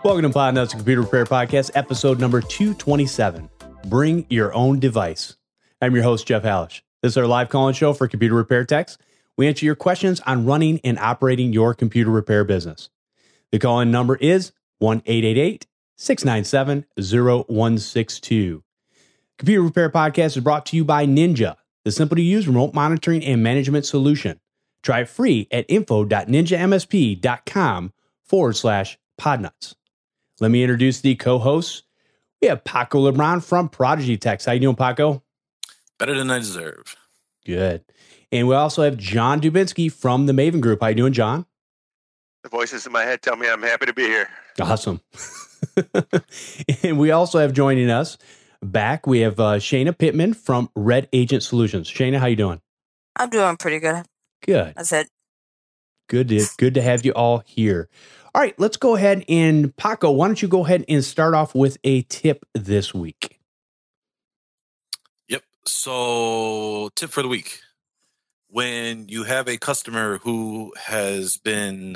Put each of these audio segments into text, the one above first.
Welcome to Pod Nuts Computer Repair Podcast, episode number 227. Bring your own device. I'm your host, Jeff Hallish. This is our live call-in show for computer repair techs. We answer your questions on running and operating your computer repair business. The call-in number is 1-888-697-0162. Computer Repair Podcast is brought to you by Ninja, the simple-to-use remote monitoring and management solution. Try it free at info.ninjamsp.com/podnuts. Let me introduce the co-hosts. We have Paco LeBron from Prodigy Techs. How you doing, Paco? Better than I deserve. Good. And we also have John Dubinsky from the Maven Group. How you doing, John? The voices in my head tell me I'm happy to be here. Awesome. And we also have joining us back, we have Shayna Pittman from Red Agent Solutions. Shayna, how you doing? I'm doing pretty good. Good. That's it. Good to have you all here. All right, let's go ahead and Paco, why don't you go ahead and start off with a tip this week? Yep. So, tip for the week. When you have a customer who has been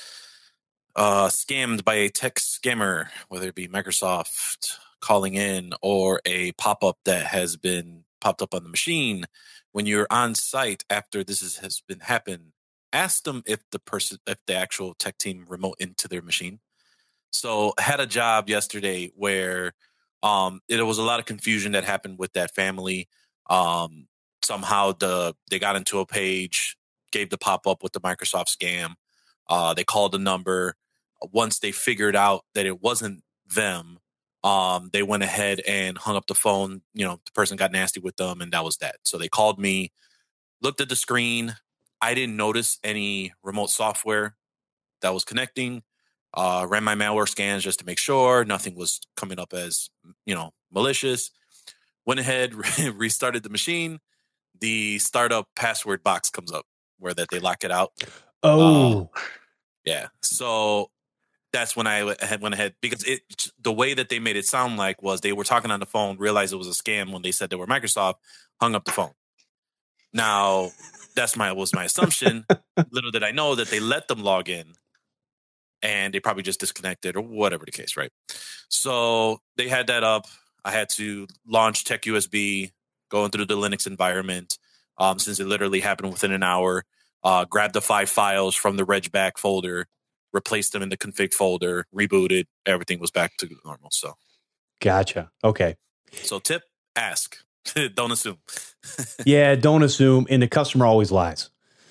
scammed by a tech scammer, whether it be Microsoft calling in or a pop-up that has been popped up on the machine, when you're on site after this has been happened, ask them if the actual tech team remote into their machine. So I had a job yesterday where there was a lot of confusion that happened with that family. Somehow they got into a page, gave the pop-up with the Microsoft scam. They called the number. Once they figured out that it wasn't them, they went ahead and hung up the phone. You know, the person got nasty with them, and that was that. So they called me, looked at the screen. I didn't notice any remote software that was connecting. Ran my malware scans just to make sure nothing was coming up as, malicious. Went ahead, restarted the machine. The startup password box comes up where that they lock it out. Oh, yeah. So that's when I went ahead because the way that they made it sound like was they were talking on the phone, realized it was a scam when they said they were Microsoft, hung up the phone. Now, was my assumption. Little did I know that they let them log in and they probably just disconnected or whatever the case, right? So they had that up. I had to launch TechUSB, going through the Linux environment, since it literally happened within an hour. Grabbed the 5 files from the regback folder, replaced them in the config folder, rebooted. Everything was back to normal. So, gotcha. Okay. So tip, ask. Don't assume. Yeah, don't assume. And the customer always lies.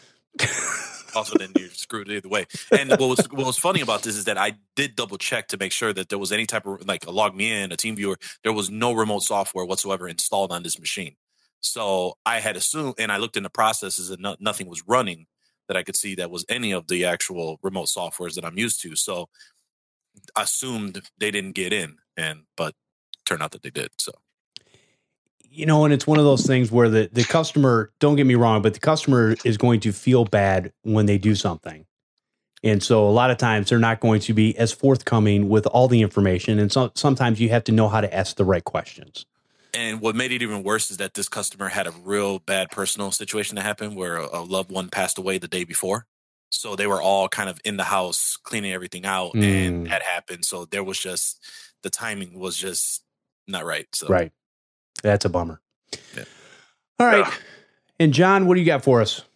Also, then you're screwed either way. And what was funny about this is that I did double check to make sure that there was any type of like a log me in, a team viewer. There was no remote software whatsoever installed on this machine. So I had assumed, and I looked in the processes and nothing was running that I could see that was any of the actual remote softwares that I'm used to. So I assumed they didn't get in, but turned out that they did. So. And it's one of those things where the customer, don't get me wrong, but the customer is going to feel bad when they do something. And so a lot of times they're not going to be as forthcoming with all the information. And so sometimes you have to know how to ask the right questions. And what made it even worse is that this customer had a real bad personal situation that happened where a loved one passed away the day before. So they were all kind of in the house cleaning everything out and that happened. So there was just, the timing was just not right. So. Right. That's a bummer. Yeah. All right. And John, what do you got for us?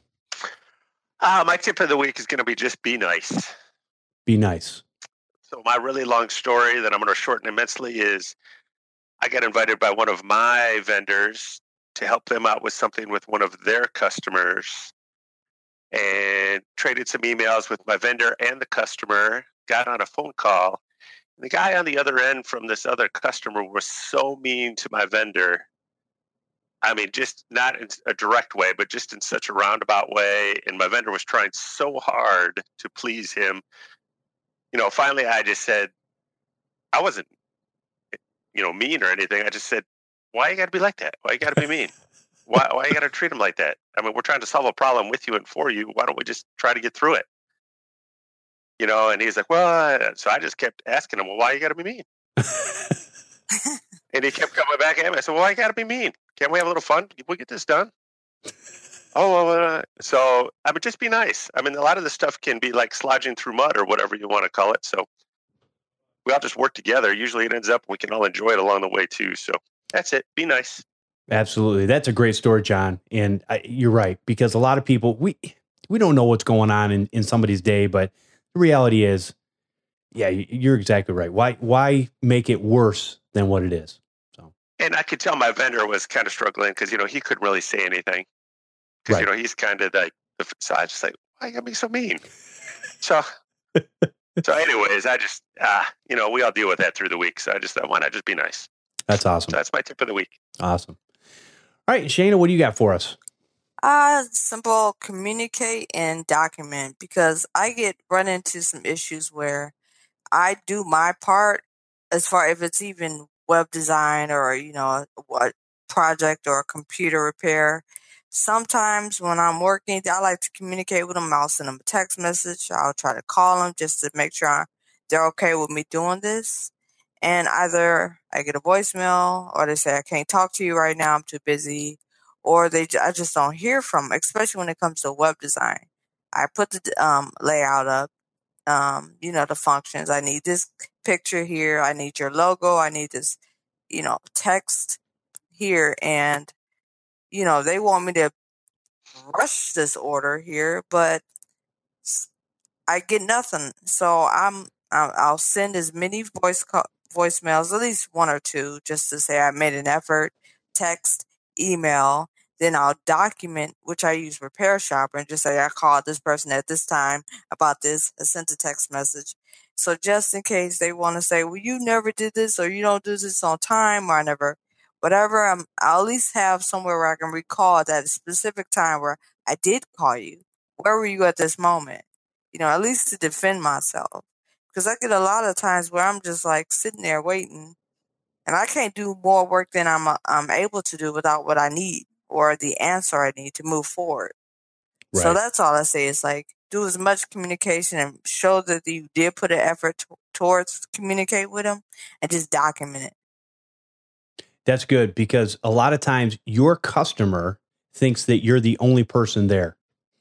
My tip of the week is going to be just be nice. Be nice. So my really long story that I'm going to shorten immensely is I got invited by one of my vendors to help them out with something with one of their customers and traded some emails with my vendor and the customer, got on a phone call. The guy on the other end from this other customer was so mean to my vendor. I mean, just not in a direct way, but just in such a roundabout way. And my vendor was trying so hard to please him. Finally, I just said, I wasn't, mean or anything. I just said, why you got to be like that? Why you got to be mean? Why you got to treat him like that? I mean, we're trying to solve a problem with you and for you. Why don't we just try to get through it? And he's like, well, so I just kept asking him, well, why you got to be mean? And he kept coming back at me. I said, well, why you got to be mean? Can't we have a little fun? We'll get this done. So I would just be nice. I mean, a lot of the stuff can be like slodging through mud or whatever you want to call it. So we all just work together. Usually it ends up we can all enjoy it along the way too. So that's it. Be nice. Absolutely. That's a great story, John. And you're right, because a lot of people, we don't know what's going on in somebody's day, but the reality is, yeah, you're exactly right. Why make it worse than what it is? So, and I could tell my vendor was kind of struggling because, he couldn't really say anything because, right. He's kind of like, so I just like, why you gotta be so mean? So anyways, I just, we all deal with that through the week. So I just thought, why not just be nice? That's awesome. So that's my tip of the week. Awesome. All right, Shana, what do you got for us? Simple, communicate and document, because I run into some issues where I do my part as far if it's even web design or, what project or computer repair. Sometimes when I'm working, I like to communicate with them. I'll send them a text message. I'll try to call them just to make sure they're okay with me doing this. And either I get a voicemail or they say, I can't talk to you right now, I'm too busy. Or I just don't hear from them, especially when it comes to web design. I put the layout up, the functions. I need this picture here. I need your logo. I need this, text here. And, they want me to rush this order here, but I get nothing. So I'll send as many voicemails, at least one or two, just to say I made an effort, text, email. Then I'll document, which I use Repair Shopper, and just say I called this person at this time about this. I sent a text message. So just in case they want to say, well, you never did this, or you don't do this on time, or I never, whatever, I'll at least have somewhere where I can recall that specific time where I did call you. Where were you at this moment? At least to defend myself. Because I get a lot of times where I'm just like sitting there waiting, and I can't do more work than I'm able to do without what I need or the answer I need to move forward. Right. So that's all I say is like do as much communication and show that you did put an effort towards communicate with them, and just document it. That's good, because a lot of times your customer thinks that you're the only person there.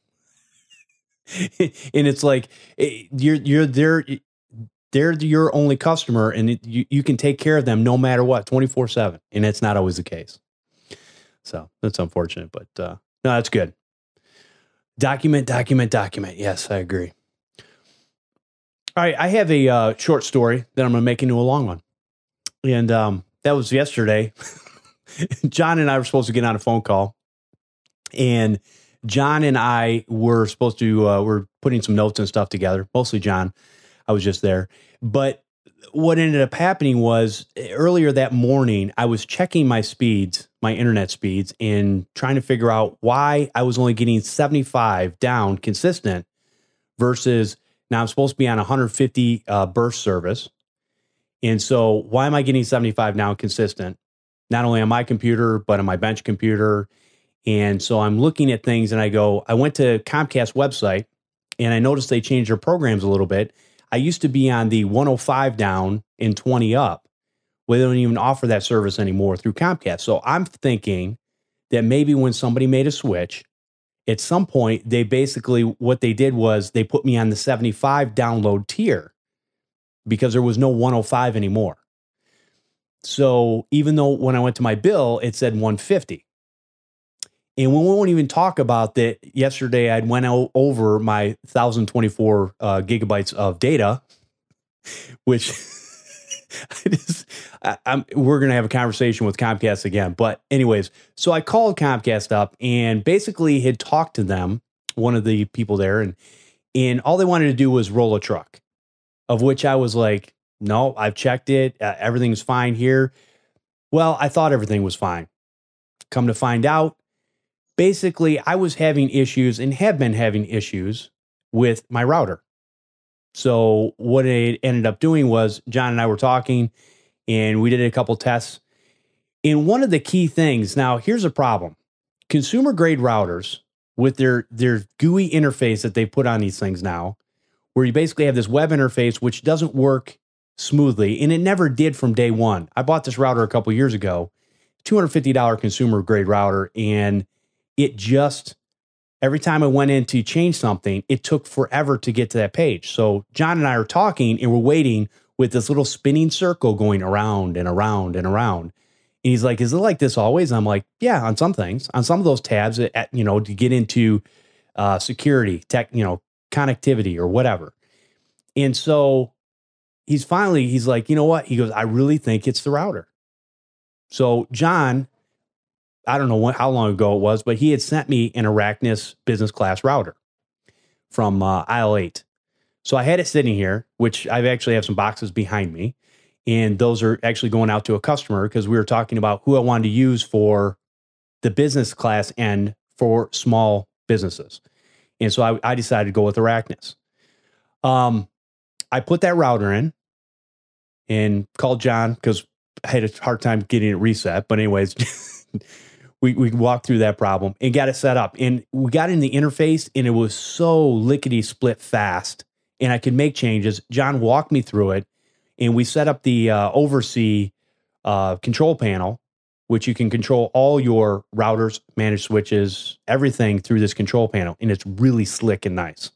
And it's like you're there. They're your only customer, and you can take care of them no matter what, 24/7. And that's not always the case. So that's unfortunate, but no, that's good. Document. Yes, I agree. All right. I have a short story that I'm going to make into a long one. And that was yesterday. John and I were supposed to get on a phone call, and John and I were supposed to, we're putting some notes and stuff together, mostly John. I was just there. But what ended up happening was earlier that morning, I was checking my speeds, my internet speeds, and trying to figure out why I was only getting 75 down consistent versus now I'm supposed to be on 150 burst service. And so why am I getting 75 now consistent? Not only on my computer, but on my bench computer. And so I'm looking at things and I went to Comcast website and I noticed they changed their programs a little bit. I used to be on the 105 down and 20 up. Well, they don't even offer that service anymore through Comcast. So I'm thinking that maybe when somebody made a switch, at some point, they basically, what they did was they put me on the 75 download tier because there was no 105 anymore. So even though when I went to my bill, it said 150. And we won't even talk about that. Yesterday, I went over my 1,024 gigabytes of data, which we're going to have a conversation with Comcast again. But anyways, so I called Comcast up and basically had talked to them, one of the people there, and all they wanted to do was roll a truck, of which I was like, no, I've checked it. Everything's fine here. Well, I thought everything was fine. Come to find out, basically, I was having issues and have been having issues with my router. So what it ended up doing was John and I were talking and we did a couple tests. And one of the key things, now here's a problem. Consumer grade routers with their GUI interface that they put on these things now, where you basically have this web interface which doesn't work smoothly, and it never did from day one. I bought this router a couple years ago, $250 consumer grade router, and it just, every time I went in to change something, it took forever to get to that page. So John and I are talking and we're waiting. with this little spinning circle going around and around and around. And he's like, is it like this always? I'm like, yeah, on some things, on some of those tabs, to get into security, tech, connectivity or whatever. And so he's like, you know what? He goes, I really think it's the router. So John, I don't know how long ago it was, but he had sent me an Arachnus business class router from aisle 8. So I had it sitting here, which I actually have some boxes behind me. And those are actually going out to a customer because we were talking about who I wanted to use for the business class end for small businesses. And so I decided to go with Arachnus. I put that router in and called John because I had a hard time getting it reset. But anyways, we walked through that problem and got it set up. And we got in the interface and it was so lickety split fast and I could make changes. John walked me through it and we set up the Oversee control panel, which you can control all your routers, managed switches, everything through this control panel. And it's really slick and nice.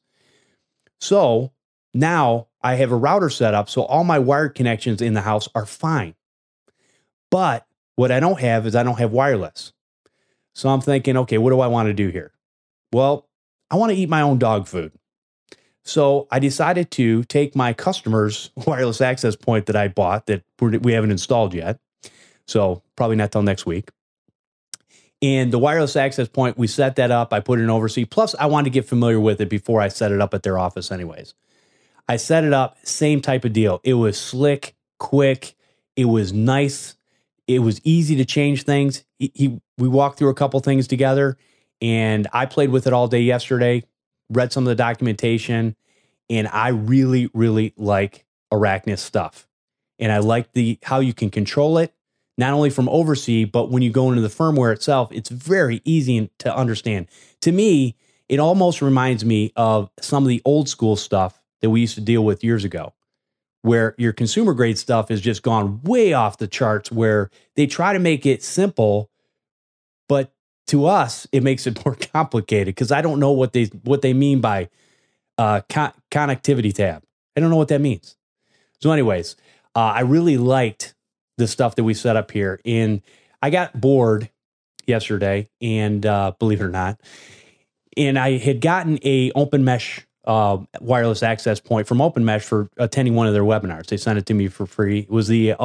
So now I have a router set up. So all my wired connections in the house are fine. But what I don't have is I don't have wireless. So I'm thinking, okay, what do I want to do here? Well, I want to eat my own dog food. So I decided to take my customer's wireless access point that I bought that we haven't installed yet. So probably not till next week. And the wireless access point, we set that up. I put it in Oversee. Plus, I wanted to get familiar with it before I set it up at their office anyways. I set it up, same type of deal. It was slick, quick. It was nice. It was easy to change things. We walked through a couple things together, and I played with it all day yesterday, read some of the documentation, and I really, really like Arachnus stuff. And I like how you can control it, not only from Oversee, but when you go into the firmware itself, it's very easy to understand. To me, it almost reminds me of some of the old school stuff that we used to deal with years ago, where your consumer grade stuff has just gone way off the charts, where they try to make it simple, but to us, it makes it more complicated because I don't know what they mean by connectivity tab. I don't know what that means. So anyways, I really liked the stuff that we set up here. And I got bored yesterday, and believe it or not, and I had gotten a Open Mesh wireless access point from Open Mesh for attending one of their webinars. They sent it to me for free. It was the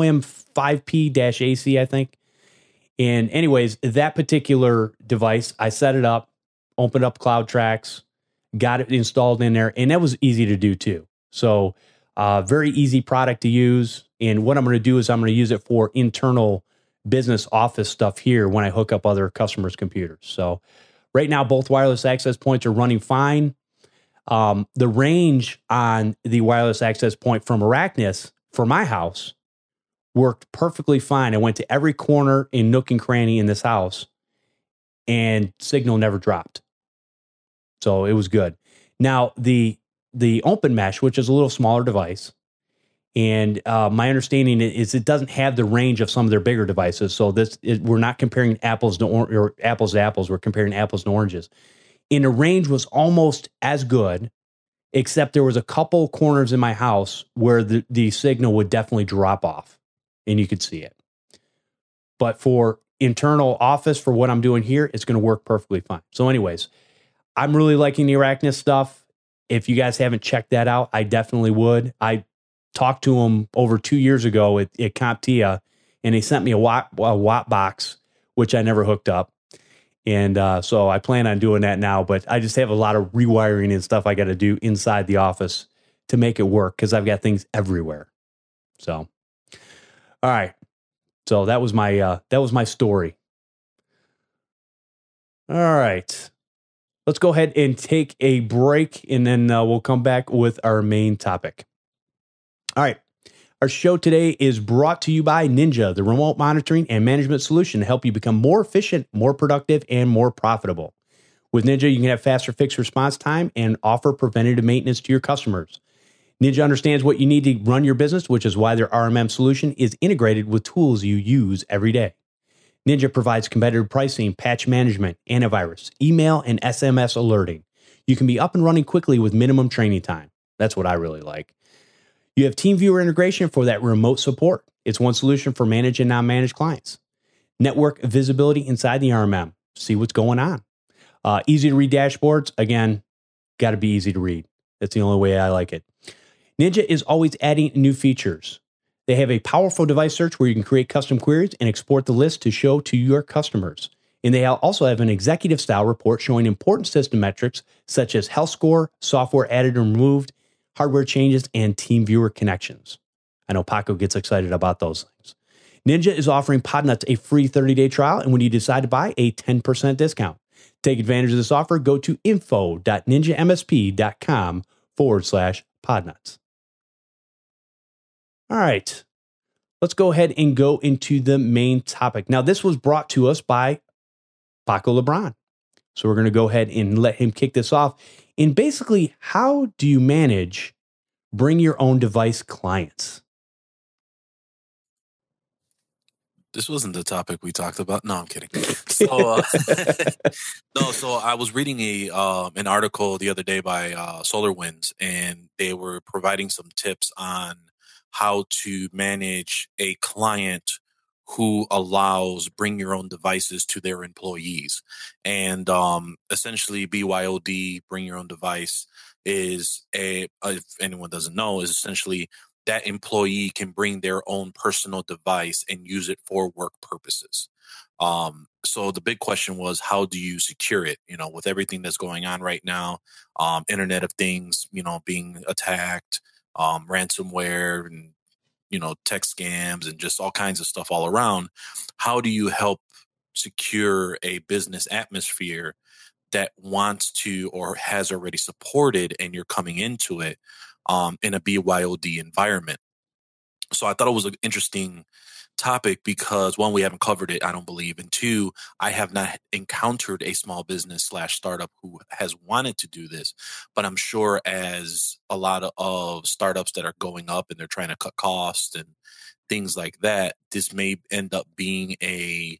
OM5P-AC, I think. And anyways, that particular device, I set it up, opened up CloudTrax, got it installed in there, and that was easy to do too. So very easy product to use. And what I'm going to do is I'm going to use it for internal business office stuff here when I hook up other customers' computers. So right now, both wireless access points are running fine. The range on the wireless access point from Arachnus for my house worked perfectly fine. I went to every corner and nook and cranny in this house, and signal never dropped. So it was good. Now, the Open Mesh, which is a little smaller device, and my understanding is it doesn't have the range of some of their bigger devices. So we're not comparing apples to apples. We're comparing apples to oranges. And the range was almost as good, except there was a couple corners in my house where the signal would definitely drop off, and you could see it. But for internal office, for what I'm doing here, it's going to work perfectly fine. So anyways, I'm really liking the Arachnus stuff. If you guys haven't checked that out, I definitely would. I talked to them over 2 years ago at CompTIA, and they sent me a watt box, which I never hooked up. And so I plan on doing that now, but I just have a lot of rewiring and stuff I got to do inside the office to make it work because I've got things everywhere. So, all right. So that was my story. All right. Let's go ahead and take a break, and then we'll come back with our main topic. All right. Our show today is brought to you by Ninja, the remote monitoring and management solution to help you become more efficient, more productive, and more profitable. With Ninja, you can have faster fixed response time and offer preventative maintenance to your customers. Ninja understands what you need to run your business, which is why their RMM solution is integrated with tools you use every day. Ninja provides competitive pricing, patch management, antivirus, email, and SMS alerting. You can be up and running quickly with minimum training time. That's what I really like. You have TeamViewer integration for that remote support. It's one solution for managed and non-managed clients. Network visibility inside the RMM. See what's going on. Easy to read dashboards. Again, got to be easy to read. That's the only way I like it. Ninja is always adding new features. They have a powerful device search where you can create custom queries and export the list to show to your customers. And they also have an executive style report showing important system metrics such as health score, software added and removed, hardware changes, and TeamViewer connections. I know Paco gets excited about those things. Ninja is offering Podnuts a free 30-day trial, and when you decide to buy, a 10% discount. Take advantage of this offer. Go to info.ninjamsp.com/Podnuts. All right, let's go ahead and go into the main topic. Now, this was brought to us by Paco Lebron. So we're going to go ahead and let him kick this off. And basically, how do you manage bring your own device clients? This wasn't the topic we talked about. No, I'm kidding. So, so I was reading an article the other day by SolarWinds, and they were providing some tips on how to manage a client who allows bring your own devices to their employees. And essentially, BYOD, bring your own device, is if anyone doesn't know, is essentially that employee can bring their own personal device and use it for work purposes. So the big question was, how do you secure it? You know, with everything that's going on right now, Internet of Things, being attacked, ransomware, and tech scams, and just all kinds of stuff all around. How do you help secure a business atmosphere that wants to or has already supported, and you're coming into it in a BYOD environment? So I thought it was an interesting topic because, one, we haven't covered it, I don't believe, and two, I have not encountered a small business / startup who has wanted to do this, but I'm sure as a lot of startups that are going up and they're trying to cut costs and things like that, this may end up being a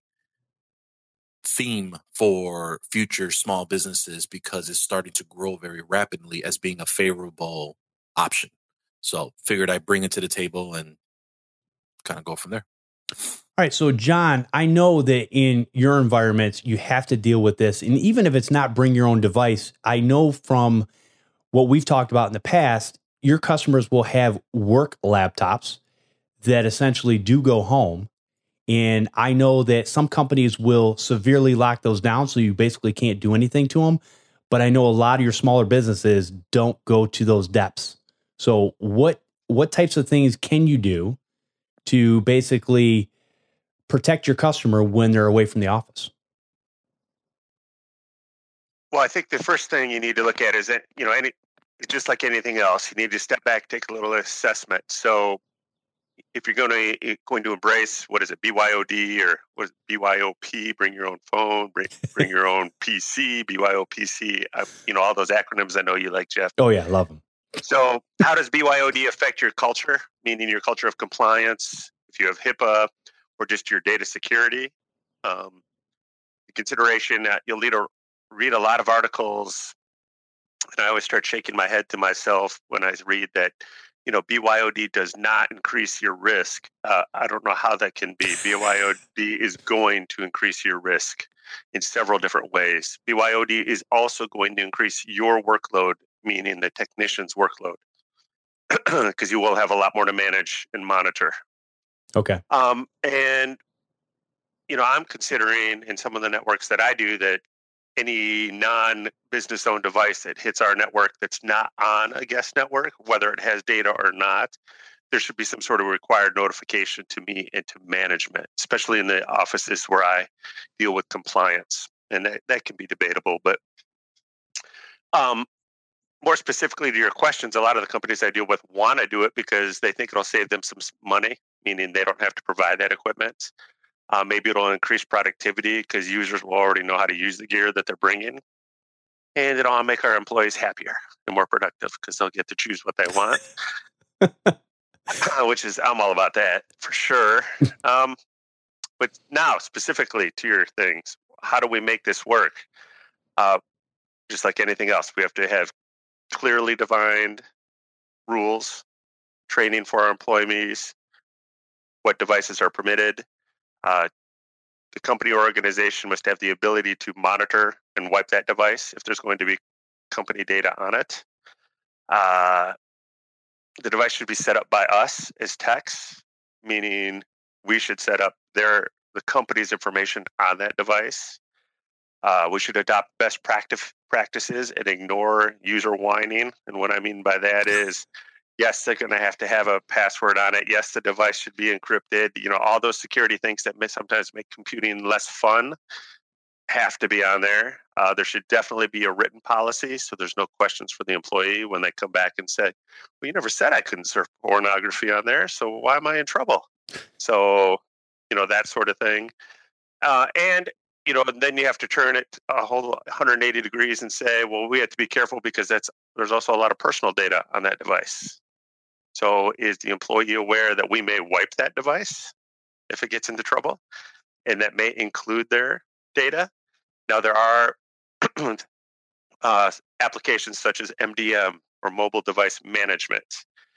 theme for future small businesses because it's starting to grow very rapidly as being a favorable option. So figured I'd bring it to the table and kind of go from there. All right. So, John, I know that in your environments, you have to deal with this. And even if it's not bring your own device, I know from what we've talked about in the past, your customers will have work laptops that essentially do go home. And I know that some companies will severely lock those down, so you basically can't do anything to them. But I know a lot of your smaller businesses don't go to those depths. So what types of things can you do to basically protect your customer when they're away from the office? Well, I think the first thing you need to look at is that, just like anything else, you need to step back, take a little assessment. So if you're going to embrace, what is it, BYOD or what is it, BYOP, bring your own phone, bring your own PC, BYOPC, all those acronyms I know you like, Jeff. Oh, yeah, I love them. So how does BYOD affect your culture, meaning your culture of compliance, if you have HIPAA or just your data security? The consideration that you'll read a lot of articles, and I always start shaking my head to myself when I read that, BYOD does not increase your risk. I don't know how that can be. BYOD is going to increase your risk in several different ways. BYOD is also going to increase your workload, meaning the technician's workload, because you will have a lot more to manage and monitor. Okay. And, I'm considering in some of the networks that I do that any non-business owned device that hits our network that's not on a guest network, whether it has data or not, there should be some sort of required notification to me and to management, especially in the offices where I deal with compliance. And that can be debatable. But more specifically to your questions, a lot of the companies I deal with want to do it because they think it'll save them some money, meaning they don't have to provide that equipment. Maybe it'll increase productivity because users will already know how to use the gear that they're bringing. And it'll make our employees happier and more productive because they'll get to choose what they want, which is, I'm all about that for sure. But now, specifically to your things, how do we make this work? Just like anything else, we have to have clearly defined rules training for our employees, what devices are permitted. The company or organization must have the ability to monitor and wipe that device if there's going to be company data on it. The device should be set up by us as techs, meaning we should set up the company's information on that device. We should adopt best practices and ignore user whining. And what I mean by that is, yes, they're going to have a password on it. Yes, the device should be encrypted. All those security things that may sometimes make computing less fun have to be on there. There should definitely be a written policy, so there's no questions for the employee when they come back and say, well, you never said I couldn't surf pornography on there, so why am I in trouble? So, that sort of thing. And then you have to turn it a whole 180 degrees and say, well, we have to be careful because there's also a lot of personal data on that device. So is the employee aware that we may wipe that device if it gets into trouble? And that may include their data. Now, there are applications such as MDM or mobile device management.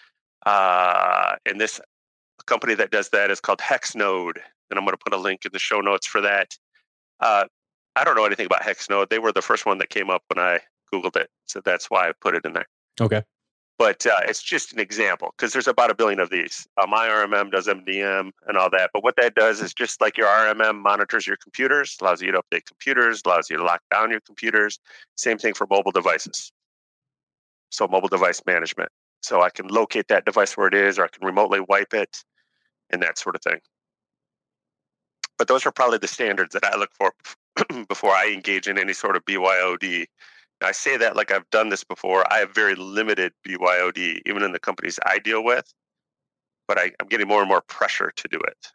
And this company that does that is called Hexnode. And I'm going to put a link in the show notes for that. I don't know anything about Hexnode. They were the first one that came up when I Googled it. So that's why I put it in there. Okay. But it's just an example because there's about 1 billion of these. My RMM does MDM and all that. But what that does is just like your RMM monitors your computers, allows you to update computers, allows you to lock down your computers. Same thing for mobile devices. So mobile device management. So I can locate that device where it is, or I can remotely wipe it and that sort of thing. But those are probably the standards that I look for before I engage in any sort of BYOD. I say that like I've done this before. I have very limited BYOD, even in the companies I deal with, but I'm getting more and more pressure to do it.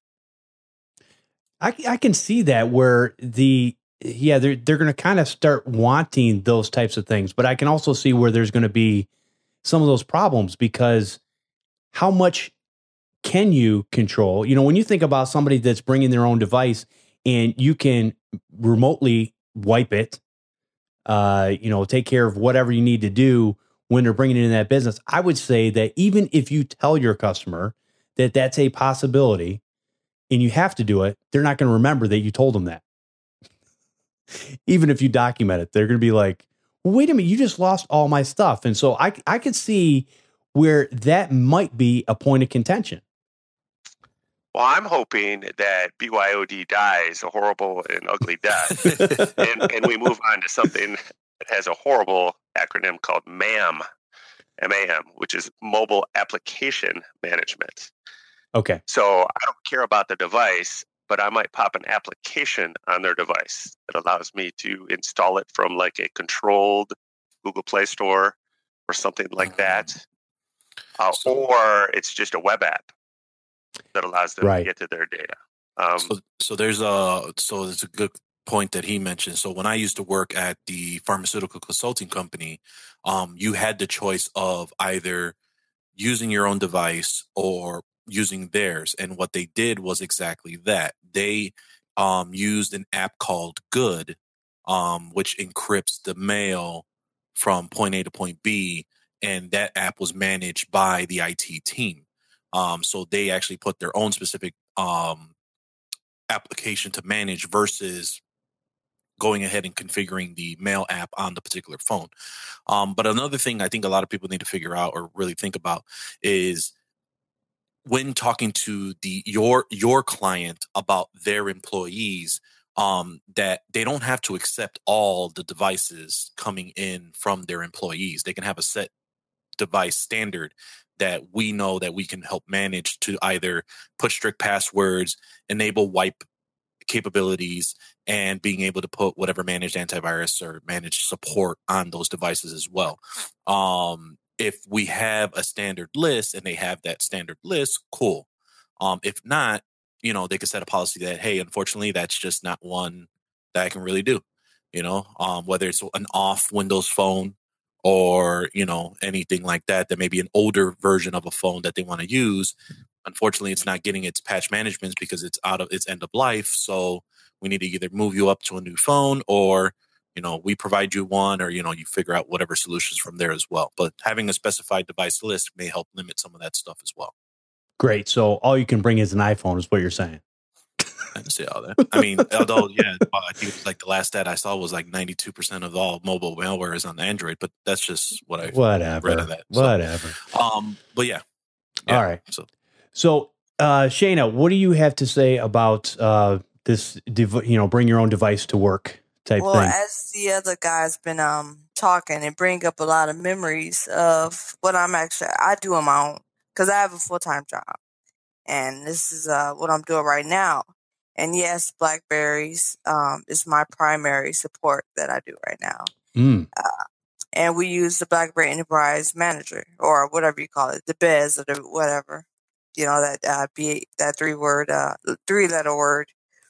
I can see that where they're going to kind of start wanting those types of things, but I can also see where there's going to be some of those problems because how much can you control? When you think about somebody that's bringing their own device and you can remotely wipe it, take care of whatever you need to do when they're bringing it in that business. I would say that even if you tell your customer that that's a possibility and you have to do it, they're not going to remember that you told them that. Even if you document it, they're going to be like, well, wait a minute, you just lost all my stuff. And so I could see where that might be a point of contention. Well, I'm hoping that BYOD dies a horrible and ugly death, and we move on to something that has a horrible acronym called MAM, M-A-M, which is Mobile Application Management. Okay. So I don't care about the device, but I might pop an application on their device that allows me to install it from like a controlled Google Play Store or something like that, or it's just a web app that allows them to get to their data. So there's a good point that he mentioned. So when I used to work at the pharmaceutical consulting company, you had the choice of either using your own device or using theirs. And what they did was exactly that. They used an app called Good, which encrypts the mail from point A to point B. And that app was managed by the IT team. So they actually put their own specific application to manage versus going ahead and configuring the mail app on the particular phone. But another thing I think a lot of people need to figure out or really think about is when talking to your client about their employees, that they don't have to accept all the devices coming in from their employees. They can have a set device standard that we know that we can help manage to either put strict passwords, enable wipe capabilities, and being able to put whatever managed antivirus or managed support on those devices as well. If we have a standard list and they have that standard list, cool. If not, they could set a policy that, hey, unfortunately, that's just not one that I can really do. Whether it's an off Windows phone or, anything like that may be an older version of a phone that they want to use. Unfortunately, it's not getting its patch management because it's out of its end of life. So we need to either move you up to a new phone or we provide you one, or, you figure out whatever solutions from there as well. But having a specified device list may help limit some of that stuff as well. Great. So all you can bring is an iPhone is what you're saying. I didn't see all that. I mean, although, I think it was like the last stat I saw was like 92% of all mobile malware is on Android, but that's just what I read of that. Whatever. But yeah. All right. So Shayna, what do you have to say about this, bring your own device to work type thing? As the other guy's been talking, and bring up a lot of memories of what I do on my own, because I have a full-time job, and this is what I'm doing right now. And yes, BlackBerries is my primary support that I do right now. And we use the BlackBerry Enterprise Manager, or whatever you call it, the BES or the whatever, that three-letter word.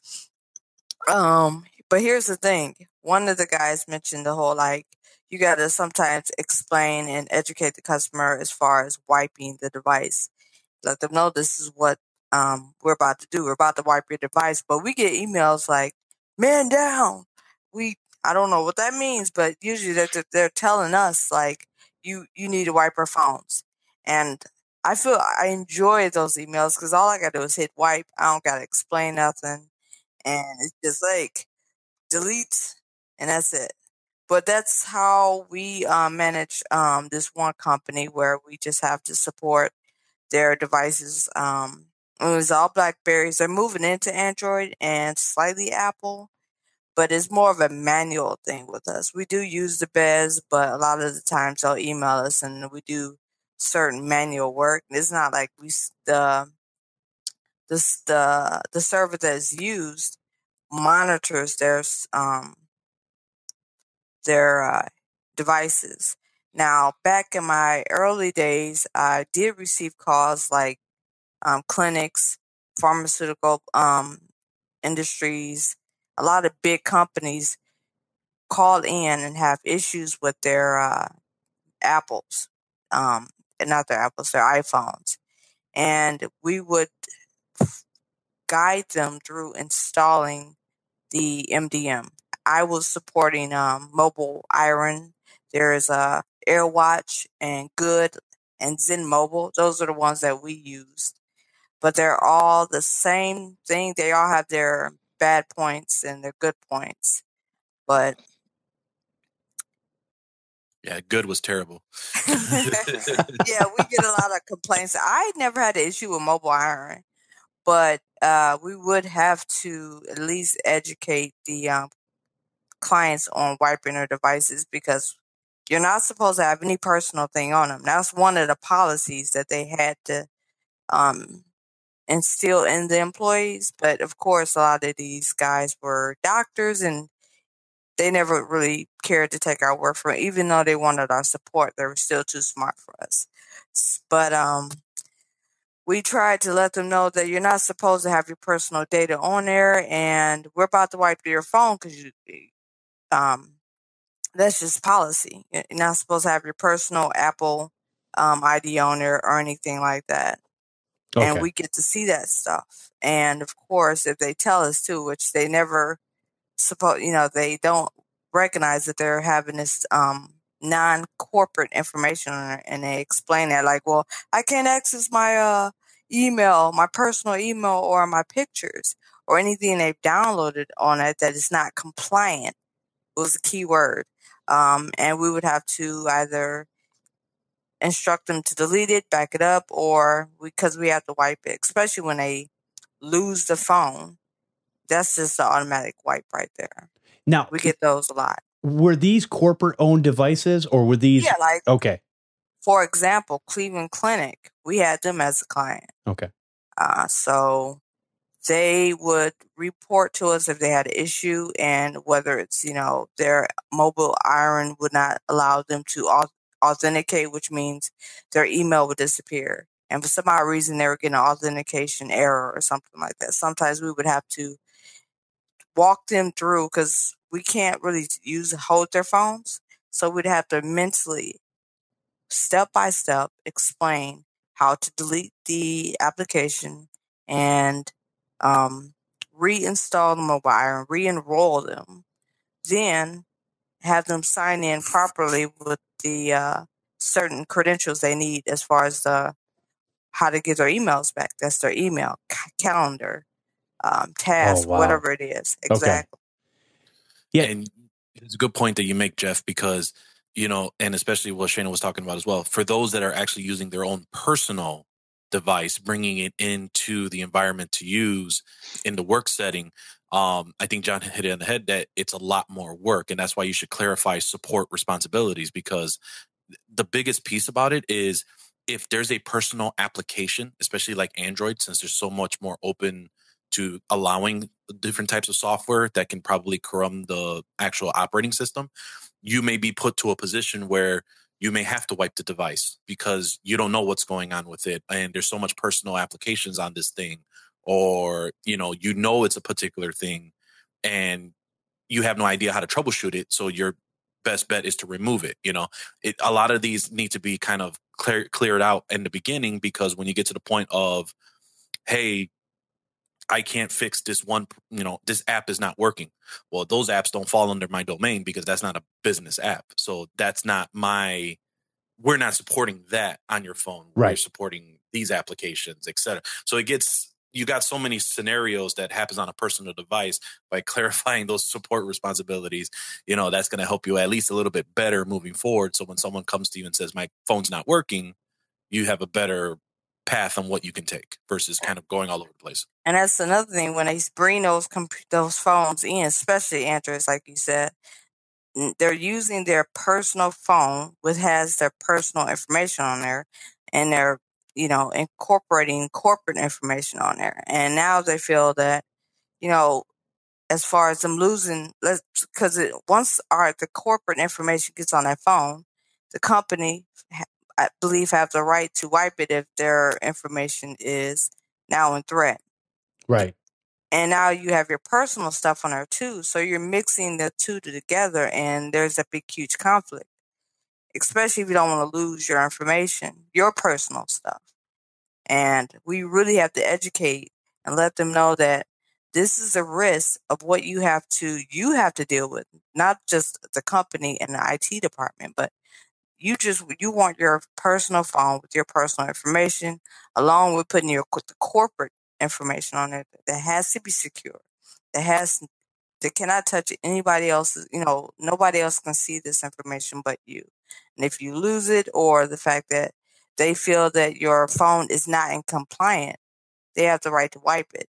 But here's the thing. One of the guys mentioned the whole, you got to sometimes explain and educate the customer as far as wiping the device. Let them know this is what we're about to do. We're about to wipe your device. But we get emails like, man down. I don't know what that means, but usually they're telling us, you need to wipe our phones. And I feel I enjoy those emails because all I got to do is hit wipe. I don't got to explain nothing. And it's just delete, and that's it. But that's how we manage this one company, where we just have to support their devices. It was all BlackBerries. They're moving into Android and slightly Apple, but it's more of a manual thing with us. We do use the BES, but a lot of the times they'll email us, and we do certain manual work. It's not like the server that is used monitors their devices. Now, back in my early days, I did receive calls like clinics, pharmaceutical industries, a lot of big companies call in and have issues with their Apples, and not their Apples, their iPhones. And we would guide them through installing the MDM. I was supporting Mobile Iron. There's AirWatch and Good and Zen Mobile. Those are the ones that we used. But they're all the same thing. They all have their bad points and their good points. But yeah, Good was terrible. Yeah, we get a lot of complaints. I never had an issue with Mobile Iron, but we would have to at least educate the clients on wiping their devices, because you're not supposed to have any personal thing on them. That's one of the policies that they had to instill in the employees. But of course, a lot of these guys were doctors, and they never really cared to take our word for it. Even though they wanted our support, they were still too smart for us. But we tried to let them know that you're not supposed to have your personal data on there, and we're about to wipe your phone because that's just policy. You're not supposed to have your personal Apple ID on there or anything like that. Okay. And we get to see that stuff. And of course, if they tell us to, which they never they don't recognize that they're having this non-corporate information on there, and they explain that well, I can't access my email, my personal email, or my pictures, or anything they've downloaded on it that is not compliant. Was the key word. And we would have to either instruct them to delete it, back it up, or because we have to wipe it, especially when they lose the phone. That's just the automatic wipe right there. Now, we get those a lot. Were these corporate owned devices, or were these? Yeah, okay. For example, Cleveland Clinic, we had them as a client. Okay. So they would report to us if they had an issue, and whether it's, their Mobile Iron would not allow them to authenticate, which means their email would disappear. And for some odd reason, they were getting an authentication error or something like that. Sometimes we would have to walk them through, because we can't really hold their phones. So we'd have to mentally, step by step, explain how to delete the application and reinstall the Mobile Iron, re-enroll them, then have them sign in properly with the certain credentials they need as far as how to get their emails back. That's their email, calendar, task, wow. whatever it is. Okay. Exactly. Yeah. And it's a good point that you make, Jeff, because, and especially what Shana was talking about as well, for those that are actually using their own personal device, bringing it into the environment to use in the work setting, I think John hit it on the head that it's a lot more work. And that's why you should clarify support responsibilities, because the biggest piece about it is if there's a personal application, especially like Android, since there's so much more open to allowing different types of software that can probably corrupt the actual operating system, you may be put to a position where you may have to wipe the device because you don't know what's going on with it. And there's so much personal applications on this thing, or, it's a particular thing and you have no idea how to troubleshoot it. So your best bet is to remove it. A lot of these need to be kind of cleared out in the beginning, because when you get to the point of, hey, I can't fix this one, this app is not working. Well, those apps don't fall under my domain because that's not a business app. So that's not we're not supporting that on your phone. Right. We're supporting these applications, et cetera. So you got so many scenarios that happens on a personal device. By clarifying those support responsibilities, that's going to help you at least a little bit better moving forward. So when someone comes to you and says, my phone's not working, you have a better path on what you can take versus kind of going all over the place. And that's another thing, when they bring those phones in, especially Androids, like you said, they're using their personal phone, which has their personal information on there, and they're, incorporating corporate information on there. And now they feel that, as far as them losing, because once the corporate information gets on that phone, the company, I believe, have the right to wipe it if their information is now in threat. Right. And now you have your personal stuff on there too. So you're mixing the two together, and there's a big, huge conflict, especially if you don't want to lose your information, your personal stuff. And we really have to educate and let them know that this is a risk of what you have to deal with, not just the company and the IT department, but you want your personal phone with your personal information, along with putting the corporate information on it that has to be secure, that cannot touch anybody else's. Nobody else can see this information but you. And if you lose it, or the fact that they feel that your phone is not in compliant, they have the right to wipe it.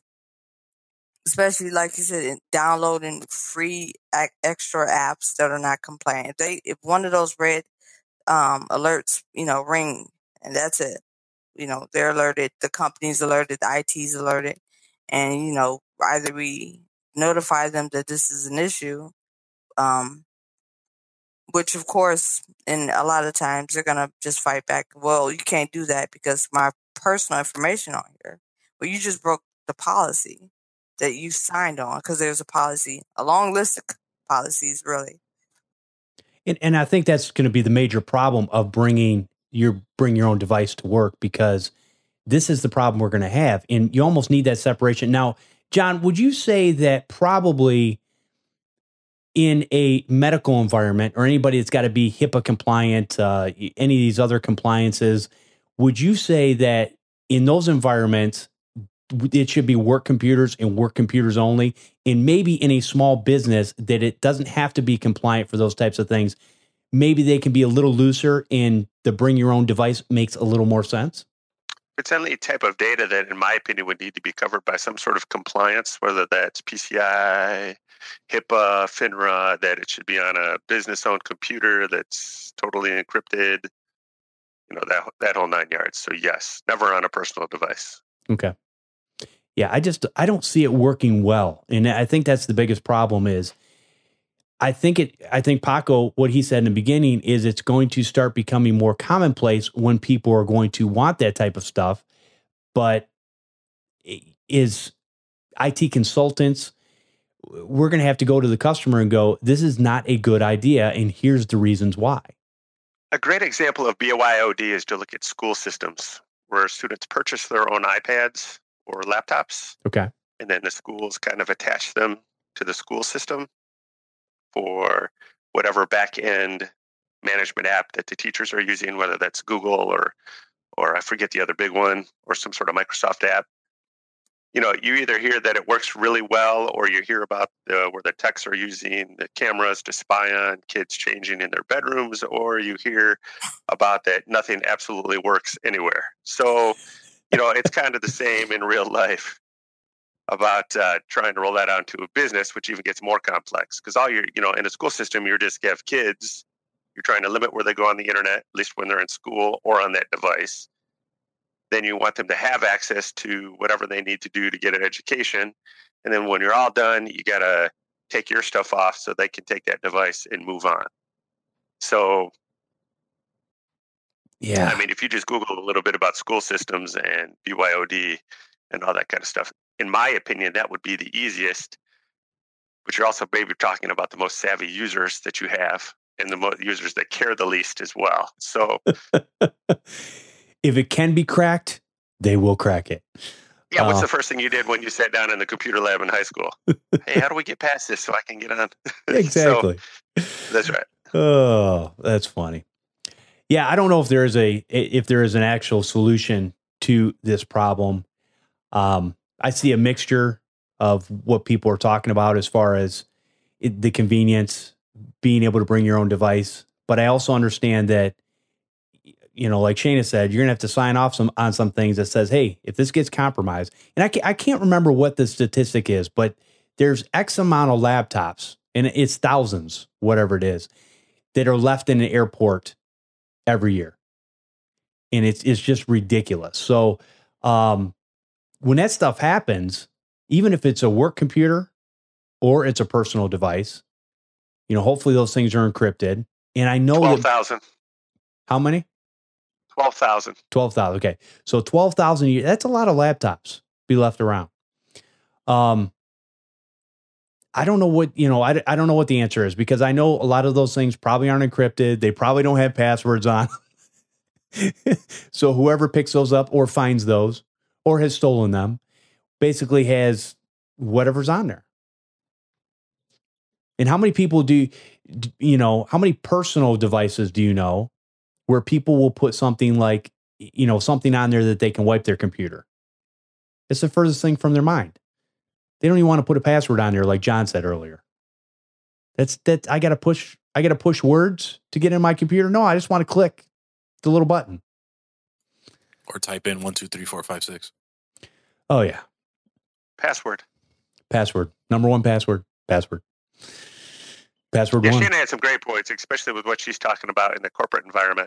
Especially, like you said, in downloading free extra apps that are not compliant. If one of those red alerts, ring, and that's it. They're alerted, the company's alerted, the IT's alerted, and, either we notify them that this is an issue, which of course, in a lot of times, they're going to just fight back. Well, you can't do that because my personal information on here. Well, you just broke the policy that you signed on, because there's a long list of policies, really. And I think that's going to be the major problem of bring your own device to work, because this is the problem we're going to have. And you almost need that separation. Now, John, would you say that probably in a medical environment, or anybody that's got to be HIPAA compliant, any of these other compliances, would you say that in those environments, it should be work computers and work computers only? And maybe in a small business that it doesn't have to be compliant for those types of things, maybe they can be a little looser, and the bring your own device makes a little more sense? It's any type of data that, in my opinion, would need to be covered by some sort of compliance, whether that's PCI, HIPAA, FINRA, that it should be on a business-owned computer that's totally encrypted, that whole 9 yards. So yes, never on a personal device. Okay. Yeah, I don't see it working well. And I think that's the biggest problem is, I think Paco, what he said in the beginning is it's going to start becoming more commonplace when people are going to want that type of stuff. But is IT consultants, we're going to have to go to the customer and go, this is not a good idea, and here's the reasons why. A great example of BYOD is to look at school systems where students purchase their own iPads or laptops. Okay. And then the schools kind of attach them to the school system for whatever back end management app that the teachers are using, whether that's Google or I forget the other big one, or some sort of Microsoft app. You either hear that it works really well, or you hear about where the techs are using the cameras to spy on kids changing in their bedrooms, or you hear about that nothing absolutely works anywhere. So, it's kind of the same in real life about trying to roll that out into a business, which even gets more complex, because all in a school system, you just have kids. You're trying to limit where they go on the internet, at least when they're in school or on that device. Then you want them to have access to whatever they need to do to get an education. And then when you're all done, you got to take your stuff off so they can take that device and move on. So, yeah, I mean, if you just Google a little bit about school systems and BYOD and all that kind of stuff, in my opinion, that would be the easiest. But you're also maybe talking about the most savvy users that you have, and the users that care the least as well. So if it can be cracked, they will crack it. Yeah, what's the first thing you did when you sat down in the computer lab in high school? Hey, how do we get past this so I can get on? Exactly. So, that's right. Oh, that's funny. Yeah, I don't know if there is an actual solution to this problem. I see a mixture of what people are talking about as far as the convenience, being able to bring your own device. But I also understand that, like Shana said, you're going to have to sign off on some things that says, hey, if this gets compromised, and I can't remember what the statistic is, but there's X amount of laptops, and it's thousands, whatever it is, that are left in an airport every year. And it's just ridiculous. So when that stuff happens, even if it's a work computer or it's a personal device, hopefully those things are encrypted. And I know 12,000. How many? 12,000. 12,000. Okay. So 12,000, that's a lot of laptops be left around. I don't know what, I don't know what the answer is, because I know a lot of those things probably aren't encrypted. They probably don't have passwords on. So whoever picks those up or finds those or has stolen them basically has whatever's on there. And how many people how many personal devices do you know where people will put something like, something on there that they can wipe their computer? It's the furthest thing from their mind. They don't even want to put a password on there, like John said earlier. I got to push words to get in my computer. No, I just want to click the little button. Or type in 1, 2, 3, 4, 5, 6. Oh yeah. Password. Number one password. Password Yeah, one. Shannon had some great points, especially with what she's talking about in the corporate environment.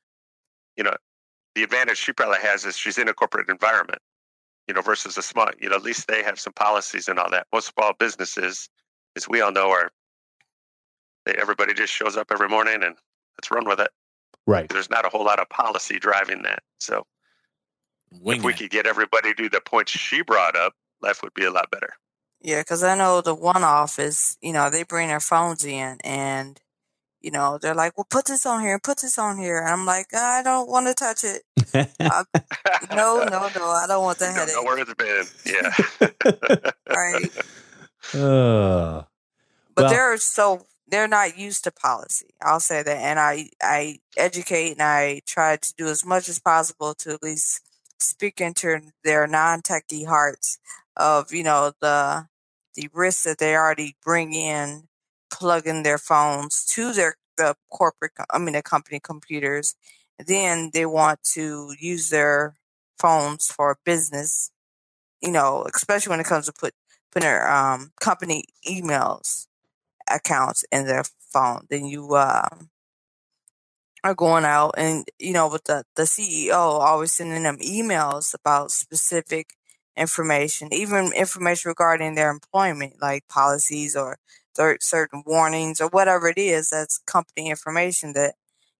The advantage she probably has is she's in a corporate environment, versus a small, at least they have some policies and all that. Most small businesses, as we all know, everybody just shows up every morning and let's run with it. Right. There's not a whole lot of policy driving that. So if we could get everybody to do the points she brought up, life would be a lot better. Yeah, because I know the one office, they bring their phones in and, they're like, well, put this on here. And I'm like, I don't want to touch it. No, I don't want that headache. Know where it's been. Yeah. Right. But they're not used to policy. I'll say that. And I educate and I try to do as much as possible to at least speak into their non-techie hearts of, the risks that they already bring in, plugging their phones to the company computers. Then they want to use their phones for business, especially when it comes to putting their company emails accounts in their phone. Then you are going out and, with the CEO always sending them emails about specific information, even information regarding their employment, like policies or certain warnings or whatever it is. That's company information that,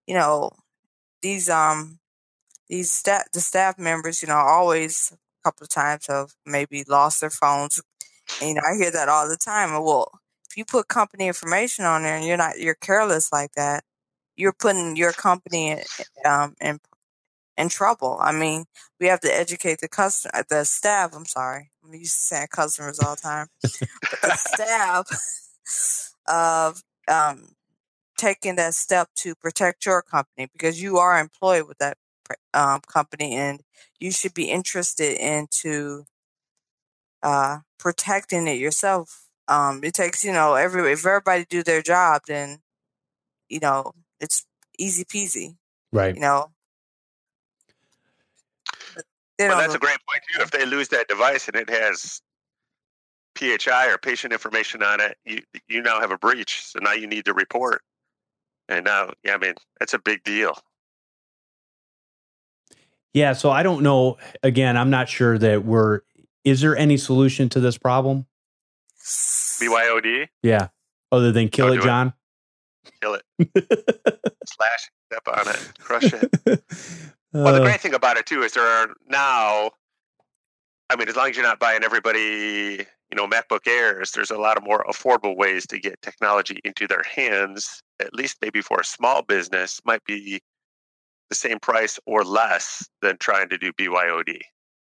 the staff members, always a couple of times have maybe lost their phones. And, I hear that all the time. Well, if you put company information on there and you're careless like that, you're putting your company in trouble. I mean, we have to educate the staff. I'm sorry. I'm used to saying customers all the time. But the staff of taking that step to protect your company because you are employed with that company, and you should be interested into protecting it yourself. It takes, if everybody do their job, then, it's easy peasy, Right. Well, that's a great point too. If they lose that device and it has PHI or patient information on it, you now have a breach. So now you need to report. And now, that's a big deal. Yeah. So I don't know. Again, I'm not sure that is there any solution to this problem? BYOD? Yeah. Other than kill it, John? Kill it. Slash, step on it, crush it. Well, the great thing about it too is there are now, as long as you're not buying everybody, MacBook Airs, there's a lot of more affordable ways to get technology into their hands, at least maybe for a small business, might be the same price or less than trying to do BYOD.